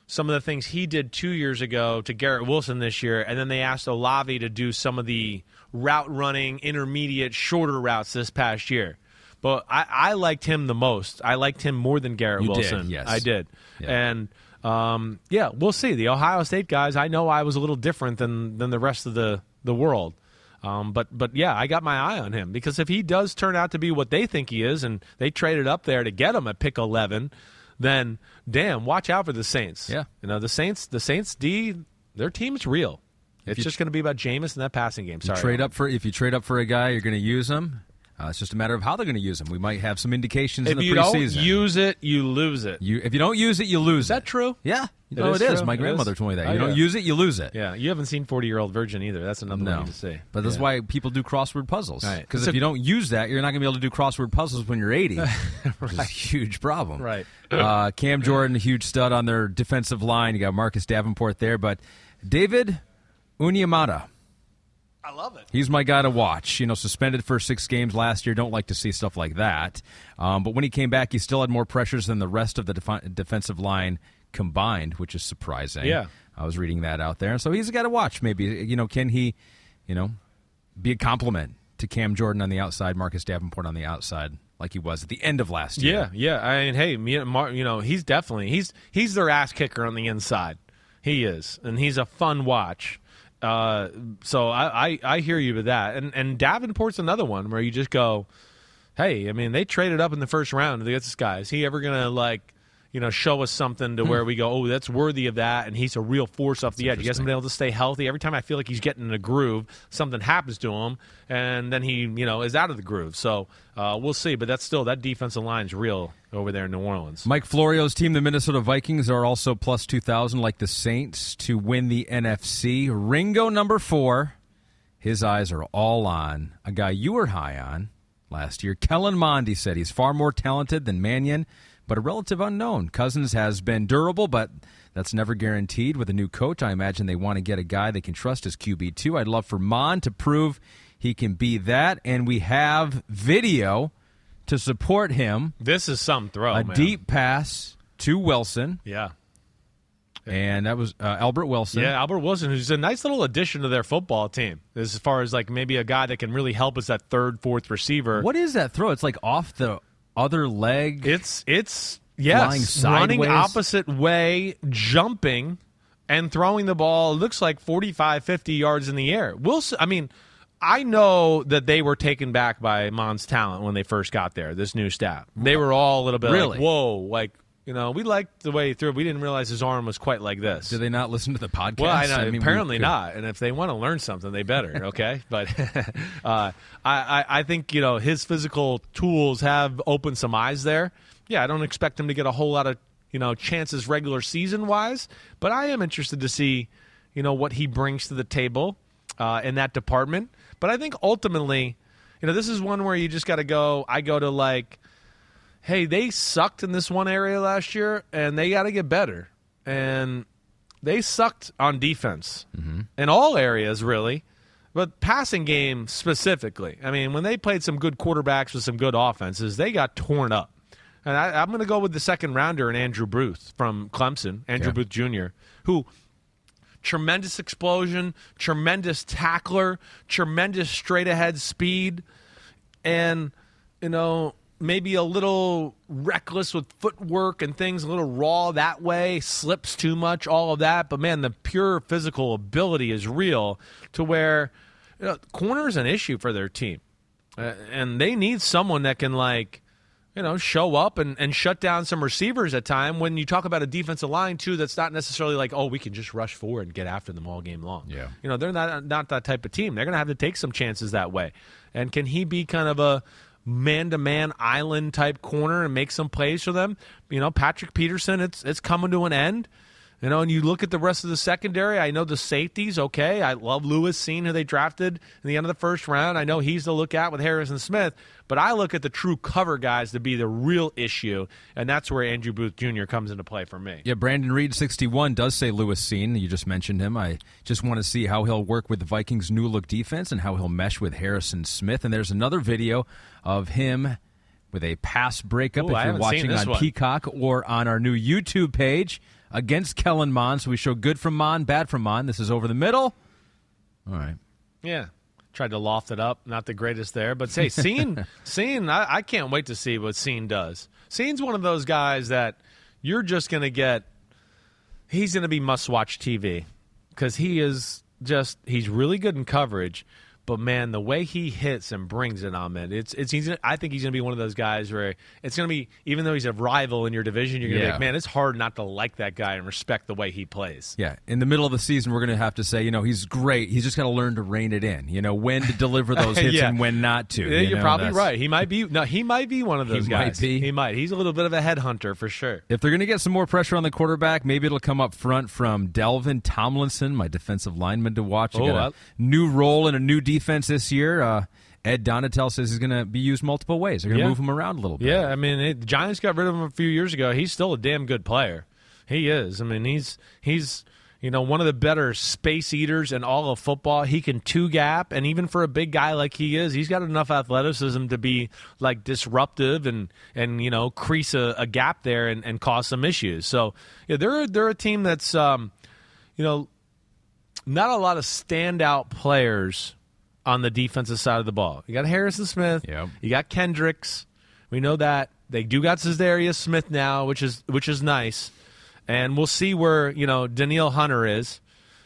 some of the things he did 2 years ago to Garrett Wilson this year, and then they asked Olave to do some of the route running, intermediate, shorter routes this past year. But I liked him the most. I liked him more than Garrett Wilson. Did, yes. I did. Yeah. And, we'll see. The Ohio State guys, I know I was a little different than the rest of the world. But yeah, I got my eye on him because if he does turn out to be what they think he is, and they traded up there to get him at pick 11, then damn, watch out for the Saints. Yeah, the Saints D, their team's real. It's just going to be about Jameis and that passing game. Sorry, if you trade up for a guy, you're going to use him. It's just a matter of how they're going to use him. We might have some indications in the preseason. If you don't use it, you lose it. If you don't use it, you lose it. Is that true? Yeah. It is. My grandmother told me that. You don't use it, you lose it. Yeah, you haven't seen 40-Year-Old Virgin either. That's another one to see. But that's why people do crossword puzzles. Because right. if you don't use that, you're not going to be able to do crossword puzzles when you're 80, which is a huge problem. Right. Cam Jordan, a huge stud on their defensive line. You got Marcus Davenport there. But David Onyemata. I love it. He's my guy to watch. Suspended for 6 games last year. Don't like to see stuff like that. But when he came back, he still had more pressures than the rest of the defensive line combined, which is surprising. Yeah. I was reading that out there. So he's a guy to watch. Maybe, can he, be a compliment to Cam Jordan on the outside, Marcus Davenport on the outside, like he was at the end of last year? Yeah. I mean, hey, he's definitely he's their ass kicker on the inside. He is, and he's a fun watch. So I hear you with that. And Davenport's another one where you just go, hey, I mean, they traded up in the first round to get this guy. Is he ever going to, show us something to where we go, oh, that's worthy of that, and he's a real force off the edge. He hasn't been able to stay healthy. Every time I feel like he's getting in a groove, something happens to him, and then he, is out of the groove. So we'll see. But that's still, that defensive line's real over there in New Orleans. Mike Florio's team, the Minnesota Vikings, are also plus 2,000 like the Saints to win the NFC. Ringo, number 4, his eyes are all on a guy you were high on last year. Kellen Mond said he's far more talented than Mannion, but a relative unknown. Cousins has been durable, but that's never guaranteed. With a new coach, I imagine they want to get a guy they can trust as QB2. I'd love for Mond to prove he can be that, and we have video to support him. This is some throw, man. Deep pass to Wilson. Yeah. And that was Albert Wilson. Yeah, Albert Wilson, who's a nice little addition to their football team, as far as maybe a guy that can really help as that third, fourth receiver. What is that throw? It's off the other leg. It's flying sideways. Running opposite way, jumping, and throwing the ball. It looks like 45, 50 yards in the air. Wilson, I mean, I know that they were taken back by Mond's talent when they first got there, this new staff. They were all a little bit really? We liked the way he threw. We didn't realize his arm was quite like this. Did they not listen to the podcast? Well, I know, apparently not. And if they want to learn something, they better, okay? But I think, his physical tools have opened some eyes there. Yeah, I don't expect him to get a whole lot of, chances regular season-wise, but I am interested to see, what he brings to the table in that department. But I think ultimately, this is one where you just got to go. I go to hey, they sucked in this one area last year, and they got to get better. And they sucked on defense in all areas, really, but passing game specifically. I mean, when they played some good quarterbacks with some good offenses, they got torn up. And I'm going to go with the second rounder in Andrew Booth from Clemson, Andrew Booth Jr., who – tremendous explosion, tremendous tackler, tremendous straight-ahead speed, and, maybe a little reckless with footwork and things, a little raw that way, slips too much, all of that. But, man, the pure physical ability is real to where corner is an issue for their team. And they need someone that can, show up and shut down some receivers at time. When you talk about a defensive line, too, that's not necessarily we can just rush forward and get after them all game long. Yeah. They're not that type of team. They're going to have to take some chances that way. And can he be kind of a man-to-man island-type corner and make some plays for them? Patrick Peterson, it's coming to an end. And you look at the rest of the secondary, I know the safeties, okay. I love Lewis Cine, who they drafted in the end of the first round. I know he's to look at with Harrison Smith. But I look at the true cover guys to be the real issue, and that's where Andrew Booth Jr. comes into play for me. Yeah, Brandon Reed, 61, does say Lewis Cine. You just mentioned him. I just want to see how he'll work with the Vikings' new-look defense and how he'll mesh with Harrison Smith. And there's another video of him with a pass breakup if you're watching on Peacock or on our new YouTube page. against Kellen Mond. So we show good from Mond, bad from Mond. This is over the middle. All right. Yeah. Tried to loft it up. Not the greatest there. But say, Scene, I can't wait to see what Scene does. Scene's one of those guys that you're just going to get – he's going to be must-watch TV because he's really good in coverage. But, man, the way he hits and brings it on, man, I think he's going to be one of those guys where it's going to be, even though he's a rival in your division, you're going to be like, man, it's hard not to like that guy and respect the way he plays. Yeah, in the middle of the season, we're going to have to say, he's great. He's just got to learn to rein it in, when to deliver those hits and when not to. You're probably right. He might be one of those guys. He might. He's a little bit of a headhunter for sure. If they're going to get some more pressure on the quarterback, maybe it'll come up front from Delvin Tomlinson, my defensive lineman to watch. Got a new role in a new defense this year. Ed Donatel says he's going to be used multiple ways. They're going to move him around a little bit. Yeah, I mean, the Giants got rid of him a few years ago. He's still a damn good player. He is. I mean, he's one of the better space eaters in all of football. He can two-gap, and even for a big guy like he is, he's got enough athleticism to be, like, disruptive and crease a gap there and cause some issues. So, yeah, they're a team that's, not a lot of standout players on the defensive side of the ball. You got Harrison Smith. Yep. You got Kendricks. We know that. They do got Za'Darius Smith now, which is nice. And we'll see where, Danielle Hunter is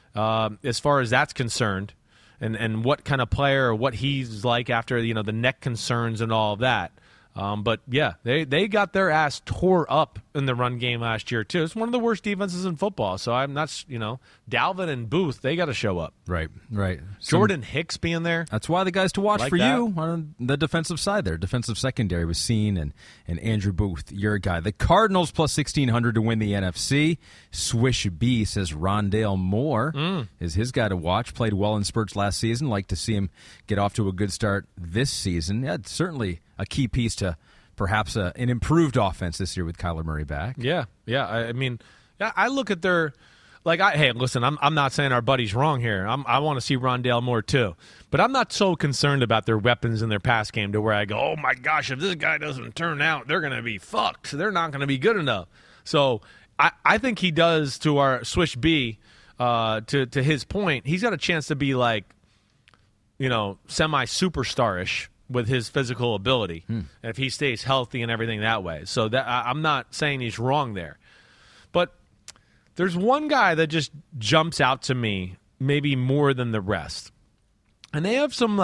as far as that's concerned and what kind of player or what he's like after, the neck concerns and all of that. But, yeah, they got their ass tore up in the run game last year, too. It's one of the worst defenses in football. So I'm not, Dalvin and Booth, they got to show up. Right. Jordan Hicks being there. That's why the guys to watch for that. you on the defensive side there. Defensive secondary was Scene and Andrew Booth, your guy. The Cardinals plus 1,600 to win the NFC. Swish B says Rondale Moore is his guy to watch. Played well in spurts last season. Like to see him get off to a good start this season. Yeah, certainly a key piece to perhaps an improved offense this year with Kyler Murray back. Yeah. I mean, I look at their hey, listen, I'm not saying our buddy's wrong here. I want to see Rondale Moore too, but I'm not so concerned about their weapons and their pass game to where I go, oh my gosh, if this guy doesn't turn out, they're going to be fucked. They're not going to be good enough. So I think he does, to our Swish B, to his point, he's got a chance to be like, semi-superstar-ish with his physical ability, and if he stays healthy and everything that way. So that I'm not saying he's wrong there. But there's one guy that just jumps out to me maybe more than the rest. And they have some,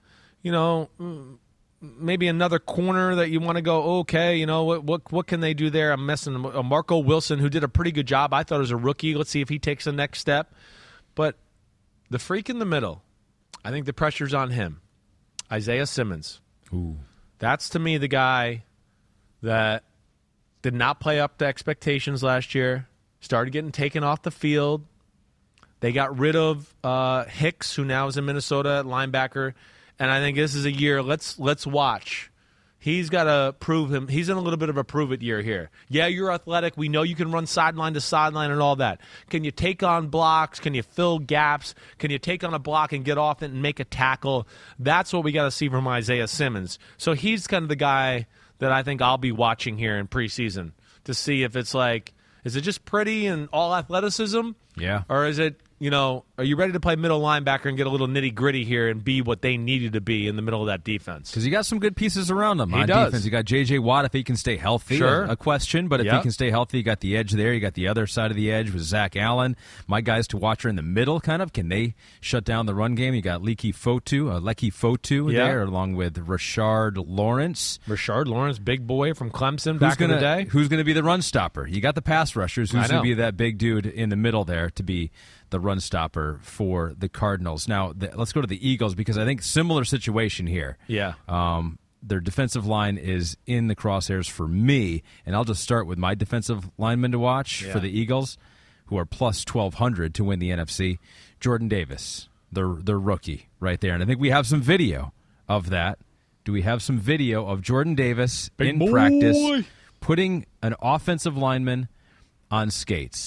maybe another corner that you want to go, okay, what can they do there? I'm messing with Marco Wilson, who did a pretty good job. I thought as a rookie. Let's see if he takes the next step. But the freak in the middle, I think the pressure's on him. Isaiah Simmons. Ooh. That's, to me, the guy that did not play up to expectations last year, started getting taken off the field. They got rid of Hicks, who now is in Minnesota at linebacker, and I think this is a year, let's watch. He's got to prove him. He's in a little bit of a prove-it year here. Yeah, you're athletic. We know you can run sideline to sideline and all that. Can you take on blocks? Can you fill gaps? Can you take on a block and get off it and make a tackle? That's what we got to see from Isaiah Simmons. So he's kind of the guy that I think I'll be watching here in preseason to see if it's like, is it just pretty and all athleticism? Yeah. Or is it, are you ready to play middle linebacker and get a little nitty-gritty here and be what they needed to be in the middle of that defense? Because you got some good pieces around them on does. defense. You got J.J. Watt if he can stay healthy. Sure. A question, but if he can stay healthy, you got the edge there. You got the other side of the edge with Zach Allen. My guys to watch are in the middle, kind of. Can they shut down the run game? You got Leki Fotu there, along with Rashard Lawrence. Rashard Lawrence, big boy from Clemson back in the day. Who's going to be the run stopper? You got the pass rushers. Who's going to be that big dude in the middle there to be the run stopper for the Cardinals? Now, let's go to the Eagles because I think similar situation here. Yeah. Their defensive line is in the crosshairs for me, and I'll just start with my defensive lineman to watch for the Eagles, who are plus 1,200 to win the NFC. Jordan Davis, their rookie right there. And I think we have some video of that. Do we have some video of Jordan Davis practice putting an offensive lineman on skates?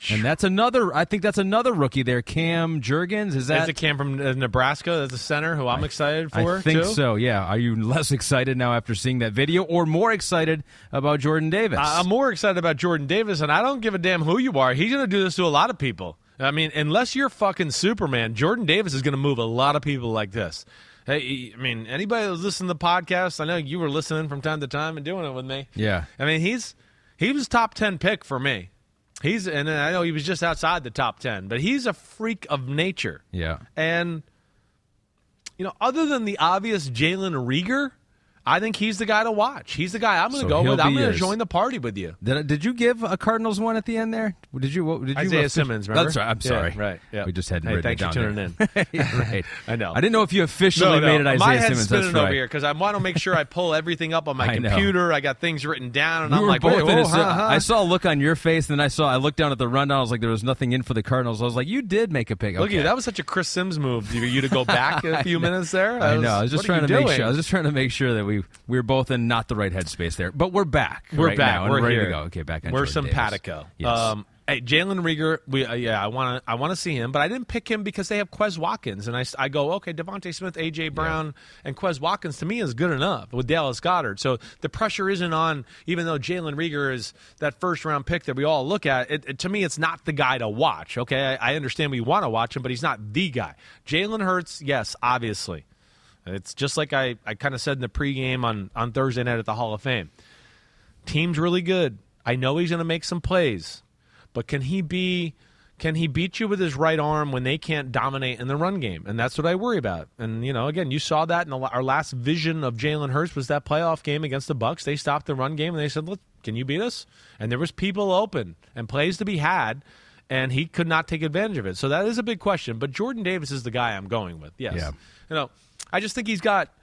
And I think that's another rookie there, Cam Jurgens. Is a Cam from Nebraska? That's a center who I'm excited for, I think too? so, yeah. Are you less excited now after seeing that video or more excited about Jordan Davis? I'm more excited about Jordan Davis, and I don't give a damn who you are. He's going to do this to a lot of people. I mean, unless you're fucking Superman, Jordan Davis is going to move a lot of people like this. Hey, I mean, anybody that's listening to the podcast, I know you were listening from time to time and doing it with me. Yeah. I mean, he was top 10 pick for me. And I know he was just outside the top 10, but he's a freak of nature. Yeah. And, other than the obvious Jalen Reagor, I think he's the guy to watch. He's the guy I'm going to go with. I'm going to join the party with you. Did you give a Cardinals one at the end there? Did you Isaiah Simmons, remember? That's right. I'm sorry. Yeah, right. Yeah. We just hadn't written it down. Thanks for tuning in. Right. I know. I didn't know if you officially made it Isaiah My head's Simmons. spinning That's right. over here because I want to make sure I pull everything up on my computer. I got things written down, and I'm like, I saw a look on your face, and then I looked down at the rundown. I was like, there was nothing in for the Cardinals. I was like, you did make a pick. Look at you. That was such a Chris Sims move for you to go back a few minutes there. I know. I was just trying to make sure that we were both in not the right headspace there. But we're back. We're back. Now, we're ready here. to go. Okay, back on We're Jordan simpatico. Davis. Hey, Jalen Reagor, I want to see him, but I didn't pick him because they have Quez Watkins, and I go, okay, Devontae Smith, A.J. Brown, and Quez Watkins to me is good enough with Dallas Goedert. So the pressure isn't on, even though Jalen Reagor is that first-round pick that we all look at, to me it's not the guy to watch, okay? I understand we want to watch him, but he's not the guy. Jalen Hurts, yes, obviously. It's just like I kind of said in the pregame on Thursday night at the Hall of Fame. Team's really good. I know he's going to make some plays, but can he beat you with his right arm when they can't dominate in the run game? And that's what I worry about. And, again, you saw that in our last vision of Jalen Hurts was that playoff game against the Bucs. They stopped the run game, and they said, look, can you beat us? And there was people open and plays to be had, and he could not take advantage of it. So that is a big question. But Jordan Davis is the guy I'm going with, yes. Yeah. I just think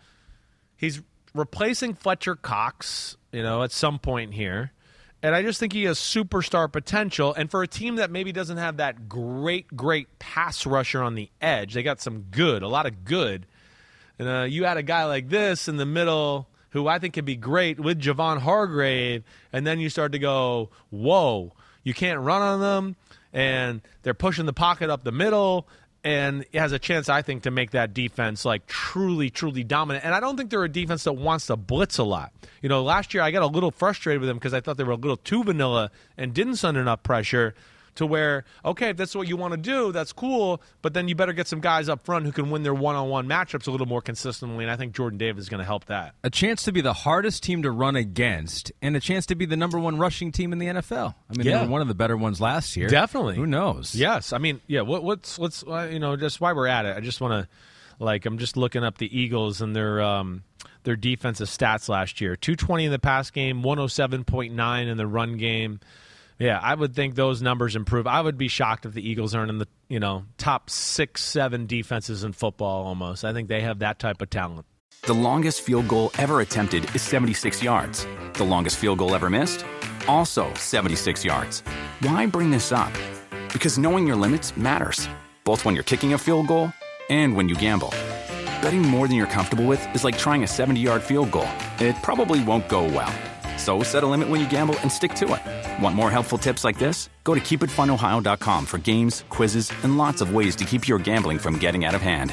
he's replacing Fletcher Cox, at some point here. And I just think he has superstar potential. And for a team that maybe doesn't have that great pass rusher on the edge, they got a lot of good. And you add a guy like this in the middle who I think could be great with Javon Hargrave, and then you start to go, whoa, you can't run on them, and they're pushing the pocket up the middle. And it has a chance, I think, to make that defense like truly, truly dominant. And I don't think they're a defense that wants to blitz a lot. Last year I got a little frustrated with them because I thought they were a little too vanilla and didn't send enough pressure to where, okay, if that's what you want to do, that's cool, but then you better get some guys up front who can win their one-on-one matchups a little more consistently, and I think Jordan Davis is going to help that. A chance to be the hardest team to run against and a chance to be the number one rushing team in the NFL. I mean, they were one of the better ones last year. Definitely. Who knows? Yes. I mean, yeah, let's just while we're at it, I just want to, I'm just looking up the Eagles and their defensive stats last year. 220 in the pass game, 107.9 in the run game. Yeah, I would think those numbers improve. I would be shocked if the Eagles aren't in the top 6-7 defenses in football almost. I think they have that type of talent. The longest field goal ever attempted is 76 yards. The longest field goal ever missed? Also 76 yards. Why bring this up? Because knowing your limits matters, both when you're kicking a field goal and when you gamble. Betting more than you're comfortable with is like trying a 70-yard field goal. It probably won't go well. So set a limit when you gamble and stick to it. Want more helpful tips like this? Go to keepitfunohio.com for games, quizzes, and lots of ways to keep your gambling from getting out of hand.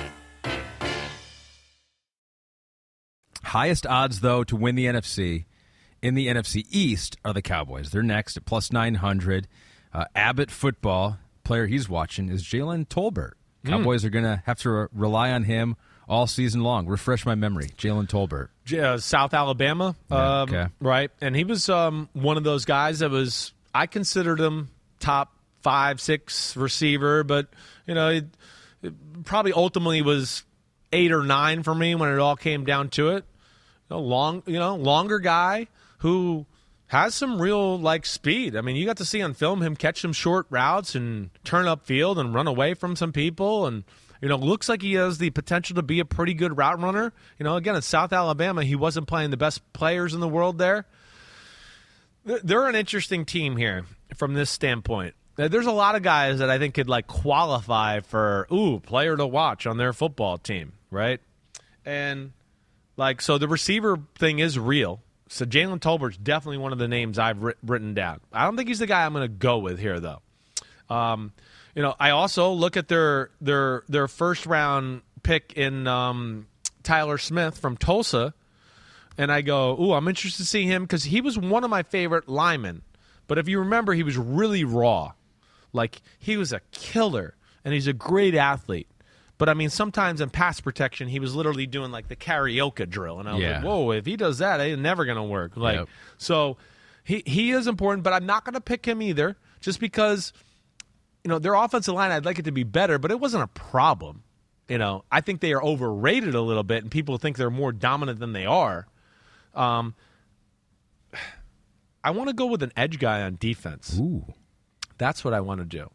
Highest odds, though, to win the NFC in the NFC East are the Cowboys. They're next at plus 900. Abbott football player he's watching is Jalen Tolbert. Cowboys are going to have to rely on him all season long. Refresh my memory. Jalen Tolbert. South Alabama, right? And he was one of those guys that I considered him top 5-6 receiver, but it probably ultimately was 8 or 9 for me when it all came down to it. Longer guy who has some real speed. I mean, you got to see on film him catch some short routes and turn upfield and run away from some people, and looks like he has the potential to be a pretty good route runner. Again, at South Alabama, he wasn't playing the best players in the world there. They're an interesting team here from this standpoint. There's a lot of guys that I think could qualify for player to watch on their football team, right? And so the receiver thing is real. So Jalen Tolbert's definitely one of the names I've written down. I don't think he's the guy I'm going to go with here, though. I also look at their first round pick in Tyler Smith from Tulsa, and I go, ooh, I'm interested to see him because he was one of my favorite linemen. But if you remember, he was really raw. Like, he was a killer, and he's a great athlete. But, I mean, sometimes in pass protection, he was literally doing, like, the karaoke drill. And I was like, whoa, if he does that, it's never going to work. Like, So he is important, but I'm not going to pick him either just because, their offensive line, I'd like it to be better, but it wasn't a problem. I think they are overrated a little bit, and people think they're more dominant than they are. I want to go with an edge guy on defense. Ooh. That's what I want to do.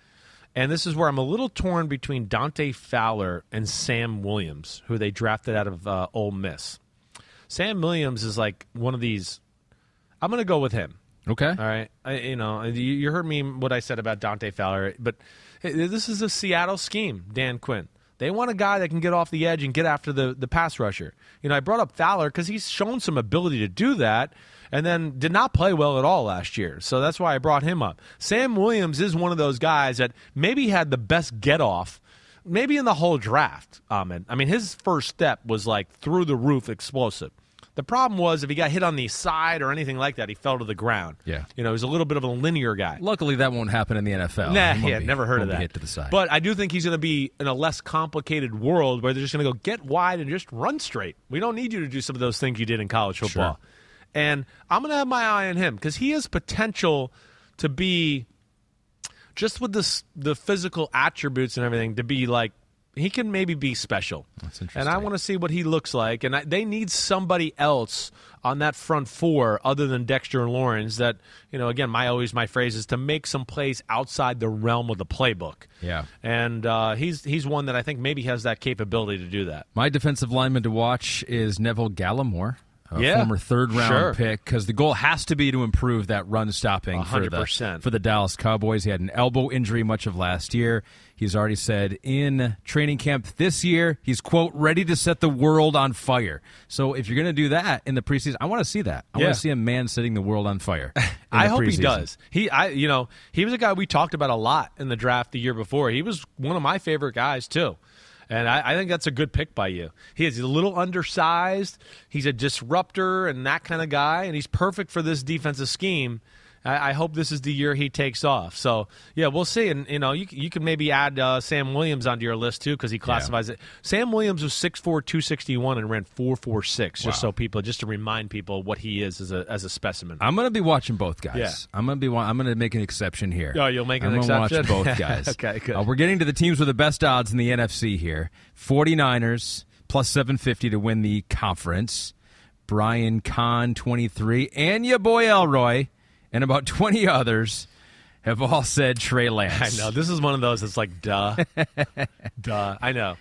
And this is where I'm a little torn between Dante Fowler and Sam Williams, who they drafted out of Ole Miss. Sam Williams is like one of these. I'm going to go with him. Okay. All right. You heard me what I said about Dante Fowler, but this is a Seattle scheme, Dan Quinn. They want a guy that can get off the edge and get after the pass rusher. I brought up Fowler because he's shown some ability to do that and then did not play well at all last year. So that's why I brought him up. Sam Williams is one of those guys that maybe had the best get-off maybe in the whole draft, Ahmed. I mean, his first step was like through-the-roof explosive. The problem was if he got hit on the side or anything like that, he fell to the ground. Yeah. He was a little bit of a linear guy. Luckily, that won't happen in the NFL. Never heard of that. Hit to the side. But I do think he's going to be in a less complicated world where they're just going to go get wide and just run straight. We don't need you to do some of those things you did in college football. Sure. And I'm going to have my eye on him because he has potential to be, just with the physical attributes and everything, to be like, he can maybe be special. That's interesting. And I want to see what he looks like. And they need somebody else on that front four other than Dexter and Lawrence that, again, my phrase is to make some plays outside the realm of the playbook. Yeah. And he's one that I think maybe has that capability to do that. My defensive lineman to watch is Neville Gallimore. Former third-round pick, because the goal has to be to improve that run stopping 100%. for the Dallas Cowboys. He had an elbow injury much of last year. He's already said in training camp this year, he's, quote, ready to set the world on fire. So if you're going to do that in the preseason, I want to see that. I want to see a man setting the world on fire. I hope he does. He was a guy we talked about a lot in the draft the year before. He was one of my favorite guys, too. And I think that's a good pick by you. He is a little undersized. He's a disruptor and that kind of guy, and he's perfect for this defensive scheme. I hope this is the year he takes off. So, yeah, we'll see. And, you can maybe add Sam Williams onto your list, too, because he classifies it. Sam Williams was 6'4", 261, and ran 4.46, just to remind people what he is as a specimen. I'm going to be watching both guys. Yeah. I'm going to make an exception here. Oh, you'll make an exception? I'm going to watch both guys. Okay, good. We're getting to the teams with the best odds in the NFC here. 49ers, plus 750 to win the conference. Brian Kahn, 23, and your boy Elroy, and about 20 others have all said Trey Lance. I know. This is one of those that's like, duh. Duh. I know.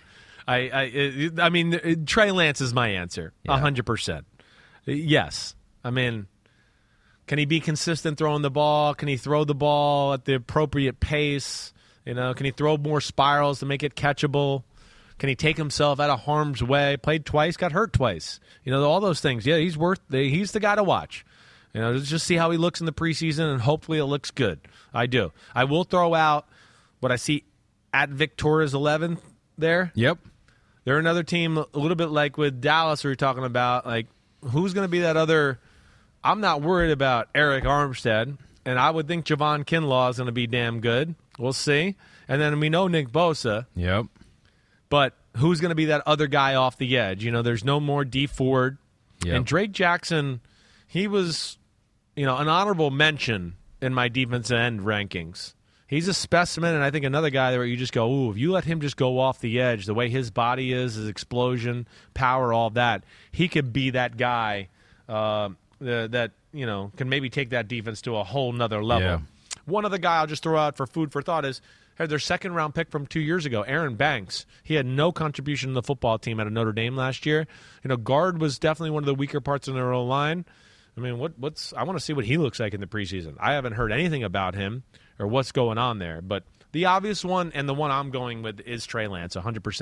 I mean, Trey Lance is my answer. 100%. Yes. I mean, can he be consistent throwing the ball? Can he throw the ball at the appropriate pace? Can he throw more spirals to make it catchable? Can he take himself out of harm's way? Played twice, got hurt twice. All those things. Yeah, he's the guy to watch. Just see how he looks in the preseason, and hopefully it looks good. I do. I will throw out what I see at Victoria's 11th there. Yep. They're another team a little bit like with Dallas we were talking about. Like, who's going to be that other? I'm not worried about Eric Armstead, and I would think Javon Kinlaw is going to be damn good. We'll see. And then we know Nick Bosa. Yep. But who's going to be that other guy off the edge? There's no more D Ford. Yep. And Drake Jackson, he was an honorable mention in my defensive end rankings. He's a specimen, and I think another guy where you just go, ooh, if you let him just go off the edge, the way his body is, his explosion, power, all that, he could be that guy that can maybe take that defense to a whole nother level. Yeah. One other guy I'll just throw out for food for thought is their second-round pick from 2 years ago, Aaron Banks. He had no contribution to the football team out of Notre Dame last year. Guard was definitely one of the weaker parts in their O-line. I mean, I want to see what he looks like in the preseason. I haven't heard anything about him or what's going on there. But the obvious one and the one I'm going with is Trey Lance, 100%.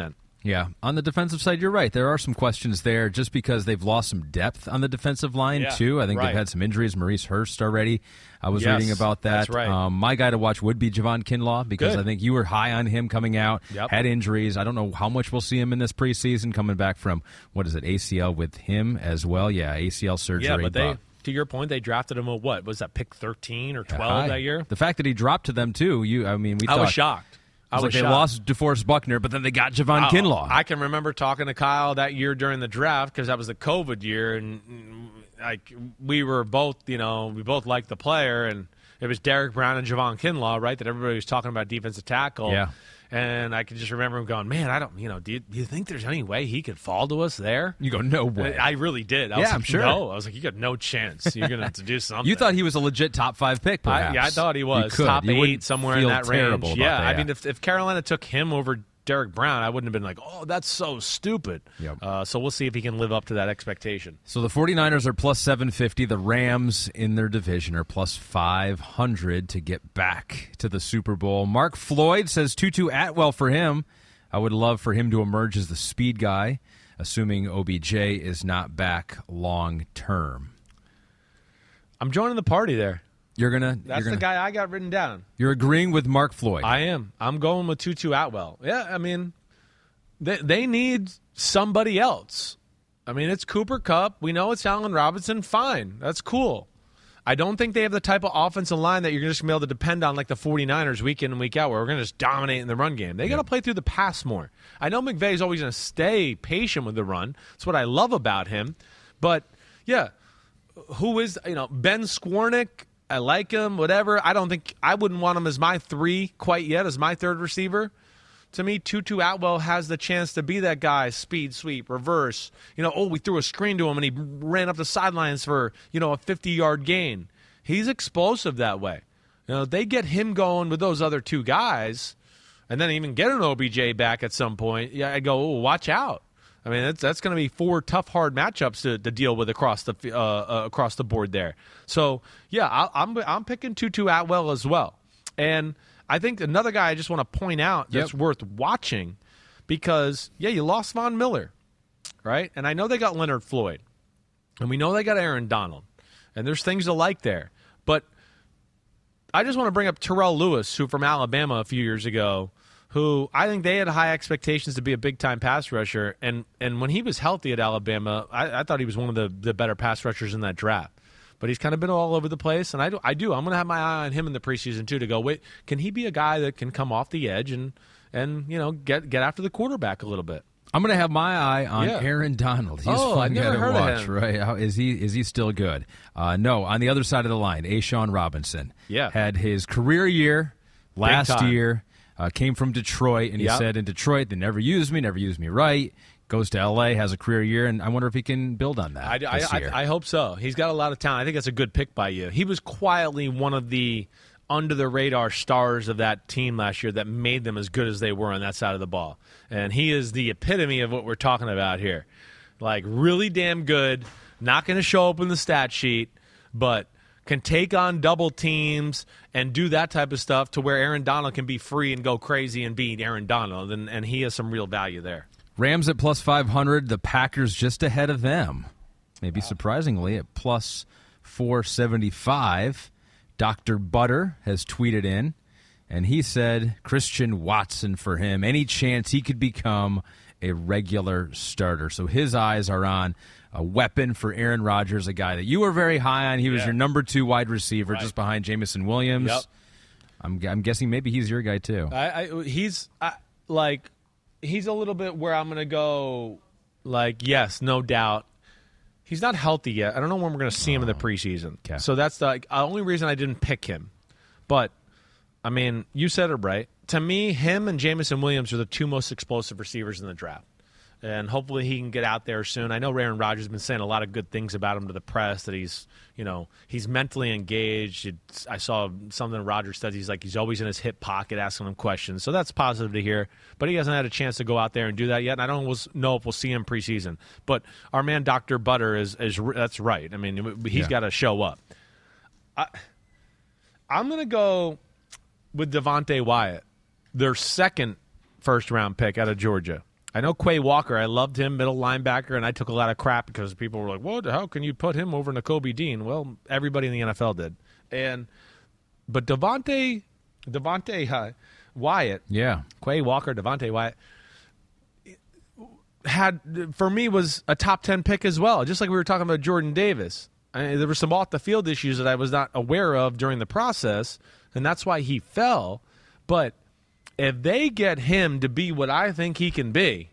Yeah, on the defensive side, you're right. There are some questions there just because they've lost some depth on the defensive line, too. I think they've had some injuries. Maurice Hurst already. I was reading about that. That's right. My guy to watch would be Javon Kinlaw because I think you were high on him coming out, had injuries. I don't know how much we'll see him in this preseason coming back from, ACL with him as well? Yeah, ACL surgery. Yeah, but to your point, they drafted him what? Was that pick 13 or 12 that year? The fact that he dropped to them, too, I was shocked. They lost DeForest Buckner, but then they got Javon Kinlaw. I can remember talking to Kyle that year during the draft because that was the COVID year, and we were both, we both liked the player, and it was Derek Brown and Javon Kinlaw, right, that everybody was talking about defensive tackle. Yeah. And I can just remember him going, man, I don't, do you think there's any way he could fall to us there? You go, no way. I really did. I was like, I'm sure. No. I was like, you got no chance. You're going to have to do something. You thought he was a legit top 5 pick, perhaps. I thought he was. Top 8, somewhere in that range. Yeah, I mean, if Carolina took him over Derek Brown, I wouldn't have been like, oh, that's so stupid. Yep. So we'll see if he can live up to that expectation. So the 49ers are plus 750. The Rams in their division are plus 500 to get back to the Super Bowl. Mark Floyd says Tutu Atwell for him. I would love for him to emerge as the speed guy, assuming OBJ is not back long term. I'm joining the party there. That's the guy I got written down. You're agreeing with Mark Floyd. I am. I'm going with Tutu Atwell. Yeah, I mean, they need somebody else. I mean, it's Cooper Kupp. We know it's Allen Robinson. Fine. That's cool. I don't think they have the type of offensive line that you're just going to be able to depend on like the 49ers week in and week out where we're going to just dominate in the run game. They got to play through the pass more. I know McVay's always going to stay patient with the run. That's what I love about him. But, yeah, who is, Ben Skwarnick? I like him, whatever. I wouldn't want him as my 3 quite yet, as my 3rd receiver. To me, Tutu Atwell has the chance to be that guy, speed, sweep, reverse. We threw a screen to him and he ran up the sidelines for, a 50-yard gain. He's explosive that way. They get him going with those other 2 guys and then even get an OBJ back at some point. Yeah, I go, watch out. I mean, that's going to be 4 tough, hard matchups to deal with across the board there. So, yeah, I'm picking Tutu Atwell as well. And I think another guy I just want to point out that's worth watching because, you lost Von Miller, right? And I know they got Leonard Floyd. And we know they got Aaron Donald. And there's things to like there. But I just want to bring up Terrell Lewis, who from Alabama a few years ago, who I think they had high expectations to be a big-time pass rusher. And when he was healthy at Alabama, I thought he was one of the better pass rushers in that draft. But he's kind of been all over the place, and I do. I'm going to have my eye on him in the preseason, too, to go, wait, can he be a guy that can come off the edge and get after the quarterback a little bit? I'm going to have my eye on Aaron Donald. He's fun I've never heard watch, of him. Right? Is he still good? No, on the other side of the line, A'Shawn Robinson had his career year last year. Came from Detroit, and he said in Detroit, they never used me right. Goes to L.A., has a career year, and I wonder if he can build on that this year. I hope so. He's got a lot of talent. I think that's a good pick by you. He was quietly one of the under-the-radar stars of that team last year that made them as good as they were on that side of the ball. And he is the epitome of what we're talking about here. Like, really damn good, not going to show up in the stat sheet, but can take on double teams and do that type of stuff to where Aaron Donald can be free and go crazy and beat Aaron Donald, and he has some real value there. Rams at plus 500, the Packers just ahead of them. Maybe surprisingly at plus 475. Dr. Butter has tweeted in, and he said Christian Watson for him. Any chance he could become a regular starter. So his eyes are on a weapon for Aaron Rodgers, a guy that you were very high on. He was your number 2 wide receiver just behind Jameson Williams. Yep. I'm guessing maybe he's your guy too. He's a little bit where I'm going to go, yes, no doubt. He's not healthy yet. I don't know when we're going to see him in the preseason. Okay. So that's the only reason I didn't pick him. But, I mean, you said it right. To me, him and Jameson Williams are the 2 most explosive receivers in the draft. And hopefully he can get out there soon. I know Aaron Rodgers has been saying a lot of good things about him to the press, that he's mentally engaged. I saw something Rodgers said. He's always in his hip pocket asking him questions. So that's positive to hear. But he hasn't had a chance to go out there and do that yet. And I don't know if we'll see him preseason. But our man Dr. Butter is that's right. I mean, he's got to show up. I'm going to go with Devontae Wyatt, their second first-round pick out of Georgia. I know Quay Walker. I loved him, middle linebacker, and I took a lot of crap because people were like, "What? How can you put him over Nakobe Dean?" Well, everybody in the NFL did. But Devontae Wyatt, Quay Walker, Devontae Wyatt for me was a top 10 pick as well. Just like we were talking about Jordan Davis. There were some off the field issues that I was not aware of during the process, and that's why he fell. But if they get him to be what I think he can be,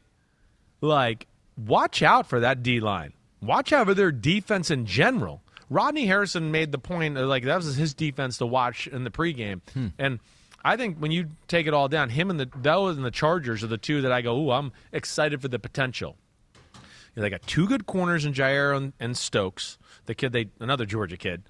like, watch out for that D-line. Watch out for their defense in general. Rodney Harrison made the point, like, that was his defense to watch in the pregame. And I think when you take it all down, him and the Chargers are the two that I go, ooh, I'm excited for the potential. They got two good corners in Jair and Stokes, the kid, another Georgia kid.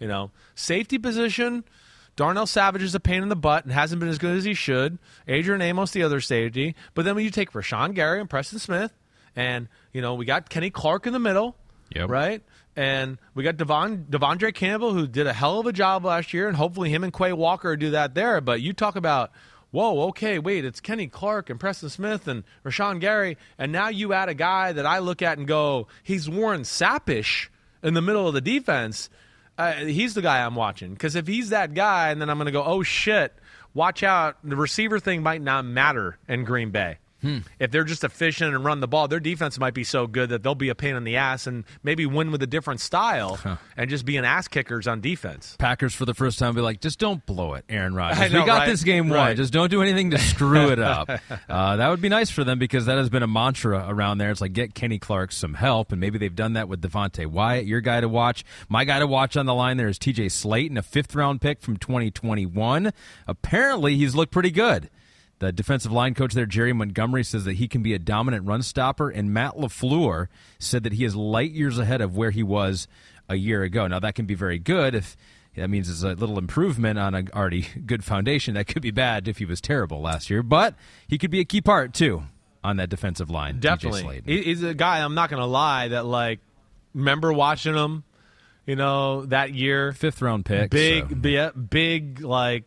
Safety position, Darnell Savage is a pain in the butt and hasn't been as good as he should. Adrian Amos, the other safety. But then when you take Rashawn Gary and Preston Smith, and we got Kenny Clark in the middle, right? And we got Devondre Campbell, who did a hell of a job last year, and hopefully him and Quay Walker do that there. But you talk about, whoa, okay, wait, it's Kenny Clark and Preston Smith and Rashawn Gary, and now you add a guy that I look at and go, he's Warren Sapp-ish in the middle of the defense. He's the guy I'm watching. Because if he's that guy, and then I'm going to go, oh, shit, watch out. The receiver thing might not matter in Green Bay. If they're just efficient and run the ball, their defense might be so good that they'll be a pain in the ass and maybe win with a different style and just being ass kickers on defense. Packers for the first time be like, just don't blow it, Aaron Rodgers. We got this game won. Right. Just don't do anything to screw it up. That would be nice for them because that has been a mantra around there. It's like, get Kenny Clark some help, and maybe they've done that with Devontae Wyatt, your guy to watch. My guy to watch on the line there is TJ Slayton, a 5th-round pick from 2021. Apparently, he's looked pretty good. The defensive line coach there, Jerry Montgomery, says that he can be a dominant run stopper, and Matt LaFleur said that he is light years ahead of where he was a year ago. Now, that can be very good if that means it's a little improvement on an already good foundation. That could be bad if he was terrible last year, but he could be a key part, too, on that defensive line. Definitely. He's a guy, I'm not going to lie, that, like, remember watching him, that year. 5th-round pick. Big, like,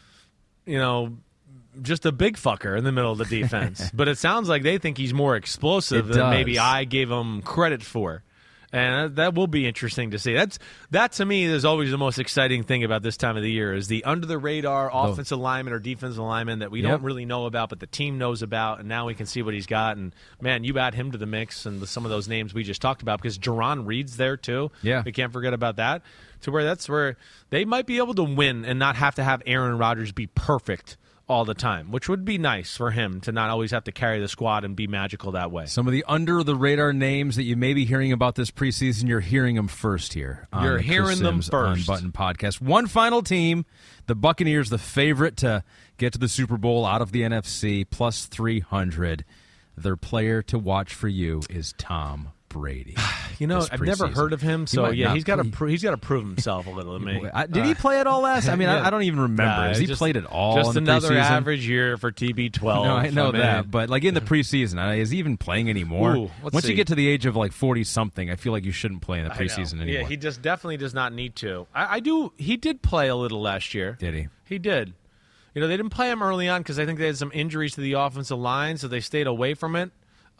just a big fucker in the middle of the defense. But it sounds like they think he's more explosive than maybe I gave him credit for. And that will be interesting to see. That to me is always the most exciting thing about this time of the year is the under-the-radar offensive lineman or defensive lineman that we don't really know about, but the team knows about, and now we can see what he's got. And, man, you add him to the mix and some of those names we just talked about because Jerron Reed's there too. Yeah. We can't forget about that. That's where they might be able to win and not have to have Aaron Rodgers be perfect all the time, which would be nice for him to not always have to carry the squad and be magical that way. Some of the under-the-radar names that you may be hearing about this preseason, you're hearing them first here. You're hearing them first. On Button Podcast. One final team, the Buccaneers, the favorite to get to the Super Bowl out of the NFC, plus 300. Their player to watch for you is Tom Brady. I've never heard of him, so he's got to prove himself a little to me. Did he play it all last? I mean, I don't even remember. Has he played it all? Just in the another preseason? average year for TB12. No, I know that, but like in the preseason, is he even playing anymore? Once you get to the age of like 40-something, I feel like you shouldn't play in the preseason anymore. Yeah, he just definitely does not need to. I do. He did play a little last year. Did he? He did. They didn't play him early on because I think they had some injuries to the offensive line, so they stayed away from it.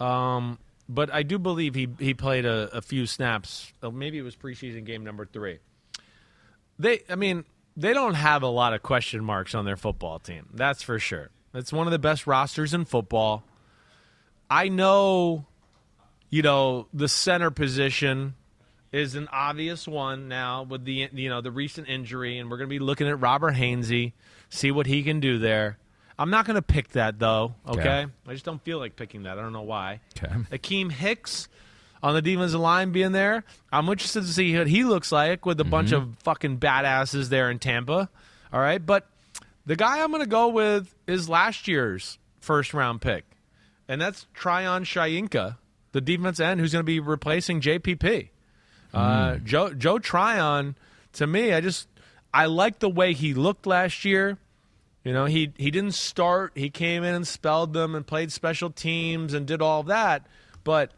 But I do believe he played a few snaps. Maybe it was preseason game number 3. They don't have a lot of question marks on their football team. That's for sure. It's one of the best rosters in football. I know, the center position is an obvious one now with the recent injury, and we're going to be looking at Robert Hainsey, see what he can do there. I'm not going to pick that, though, okay? I just don't feel like picking that. I don't know why. Okay. Akeem Hicks on the defensive line being there. I'm interested to see what he looks like with a bunch of fucking badasses there in Tampa. All right? But the guy I'm going to go with is last year's first-round pick, and that's Tryon Shoyinka, the defense end who's going to be replacing JPP. Joe Tryon, to me, I like the way he looked last year. He didn't start. He came in and spelled them and played special teams and did all of that. But,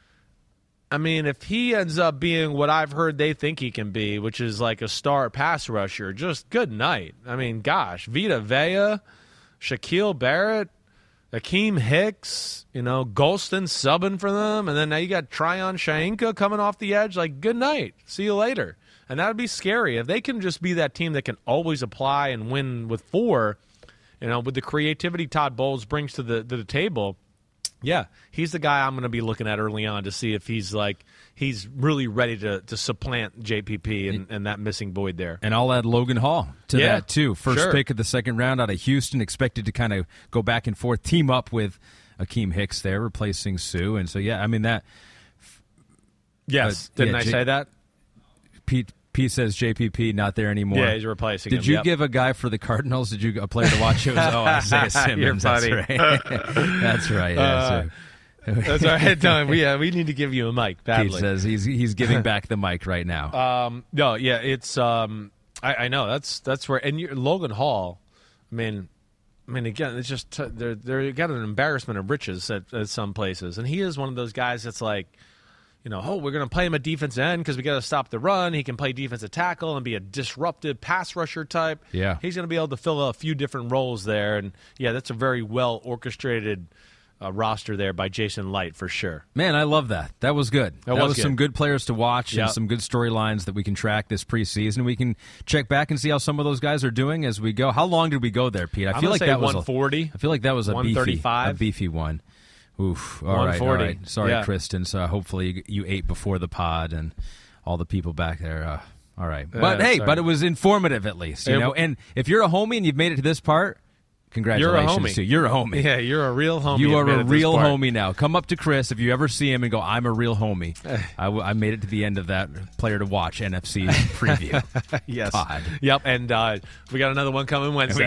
if he ends up being what I've heard they think he can be, which is like a star pass rusher, just good night. Gosh, Vita Vea, Shaquille Barrett, Akeem Hicks, Golston subbing for them, and then now you got Tryon Shainka coming off the edge. Like, good night. See you later. And that would be scary. If they can just be that team that can always apply and win with 4, with the creativity Todd Bowles brings to the table, yeah, he's the guy I'm going to be looking at early on to see if he's really ready to supplant JPP and that missing void there. And I'll add Logan Hall to that, too. First pick of the second round out of Houston, expected to kind of go back and forth, team up with Akeem Hicks there, replacing Sue. And so, yeah, I mean, that. Yes. Didn't I say that? Pete says JPP not there anymore. Yeah, he's replacing him. Did you give a guy for the Cardinals? Did you a player to watch? It was Isaiah Simmons. You're funny. That's right. Yeah, that's all right. No, we need to give you a mic badly. Pete says he's giving back the mic right now. No, yeah, it's I know that's where Logan Hall. I mean again, it's just they're got an embarrassment of riches at some places, and he is one of those guys that's like. We're going to play him at defensive end because we got to stop the run. He can play defensive tackle and be a disruptive pass rusher type. Yeah. He's going to be able to fill a few different roles there. And, yeah, that's a very well-orchestrated roster there by Jason Light for sure. Man, I love that. That was good. That was good. Some good players to watch and some good storylines that we can track this preseason. We can check back and see how some of those guys are doing as we go. How long did we go there, Pete? I feel like that was 140. I feel like that was a 135. beefy one. Oof. All right. Sorry, Kristen. So hopefully you ate before the pod and all the people back there. All right. But, but it was informative at least, And if you're a homie and you've made it to this part, congratulations to you. You're a homie. Yeah, you're a real homie. You are a real homie now. Come up to Chris if you ever see him and go, I'm a real homie. I made it to the end of that player to watch NFC preview. Yes. Pod. Yep, and we got another one coming Wednesday.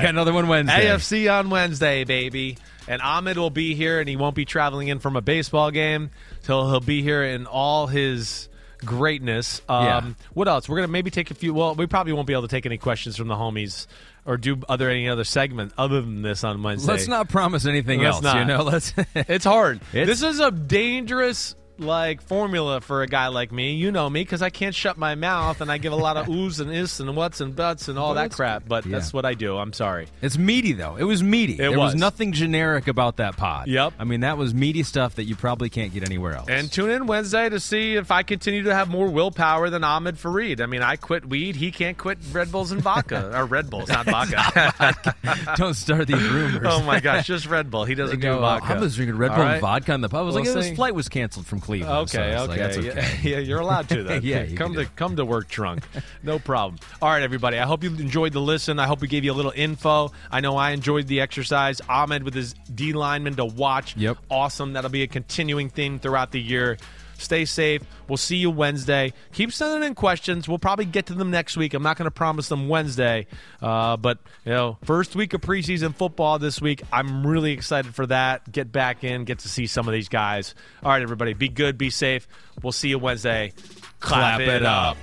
AFC on Wednesday, baby. And Ahmed will be here, and he won't be traveling in from a baseball game. So he'll be here in all his greatness. What else? We're going to maybe take a few. Well, we probably won't be able to take any questions from the homies or do any other segment other than this on Wednesday. Let's not promise anything else. It's hard. This is a dangerous formula for a guy like me. You know me because I can't shut my mouth and I give a lot of oohs and is and whats and buts and all that crap. But that's what I do. I'm sorry. It's meaty though. It was meaty. There was nothing generic about that pod. Yep. I mean that was meaty stuff that you probably can't get anywhere else. And tune in Wednesday to see if I continue to have more willpower than Ahmed Fareed. I mean I quit weed. He can't quit Red Bulls and vodka or Red Bulls, not vodka. Don't start these rumors. Oh my gosh, just Red Bull. He doesn't do vodka. I was drinking Red Bull and vodka on the pub. I was this flight was canceled from Cleveland. Okay, so that's okay. Yeah, you're allowed to though. Yeah, come to work drunk. No problem. All right, everybody. I hope you enjoyed the listen. I hope we gave you a little info. I know I enjoyed the exercise. Ahmed with his D lineman to watch. Yep. Awesome. That'll be a continuing theme throughout the year. Stay safe. We'll see you Wednesday. Keep sending in questions. We'll probably get to them next week. I'm not going to promise them Wednesday. But, first week of preseason football this week. I'm really excited for that. Get back in. Get to see some of these guys. All right, everybody. Be good. Be safe. We'll see you Wednesday. Clap it up.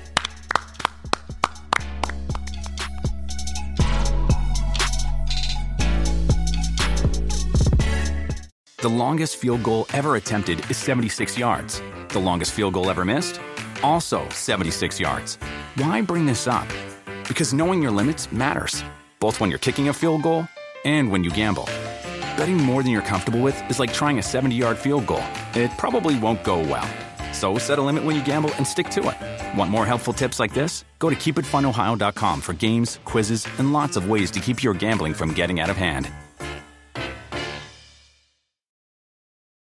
The longest field goal ever attempted is 76 yards. The longest field goal ever missed? Also 76 yards. Why bring this up? Because knowing your limits matters, both when you're kicking a field goal and when you gamble. Betting more than you're comfortable with is like trying a 70-yard field goal. It probably won't go well. So set a limit when you gamble and stick to it. Want more helpful tips like this? Go to keepitfunohio.com for games, quizzes, and lots of ways to keep your gambling from getting out of hand.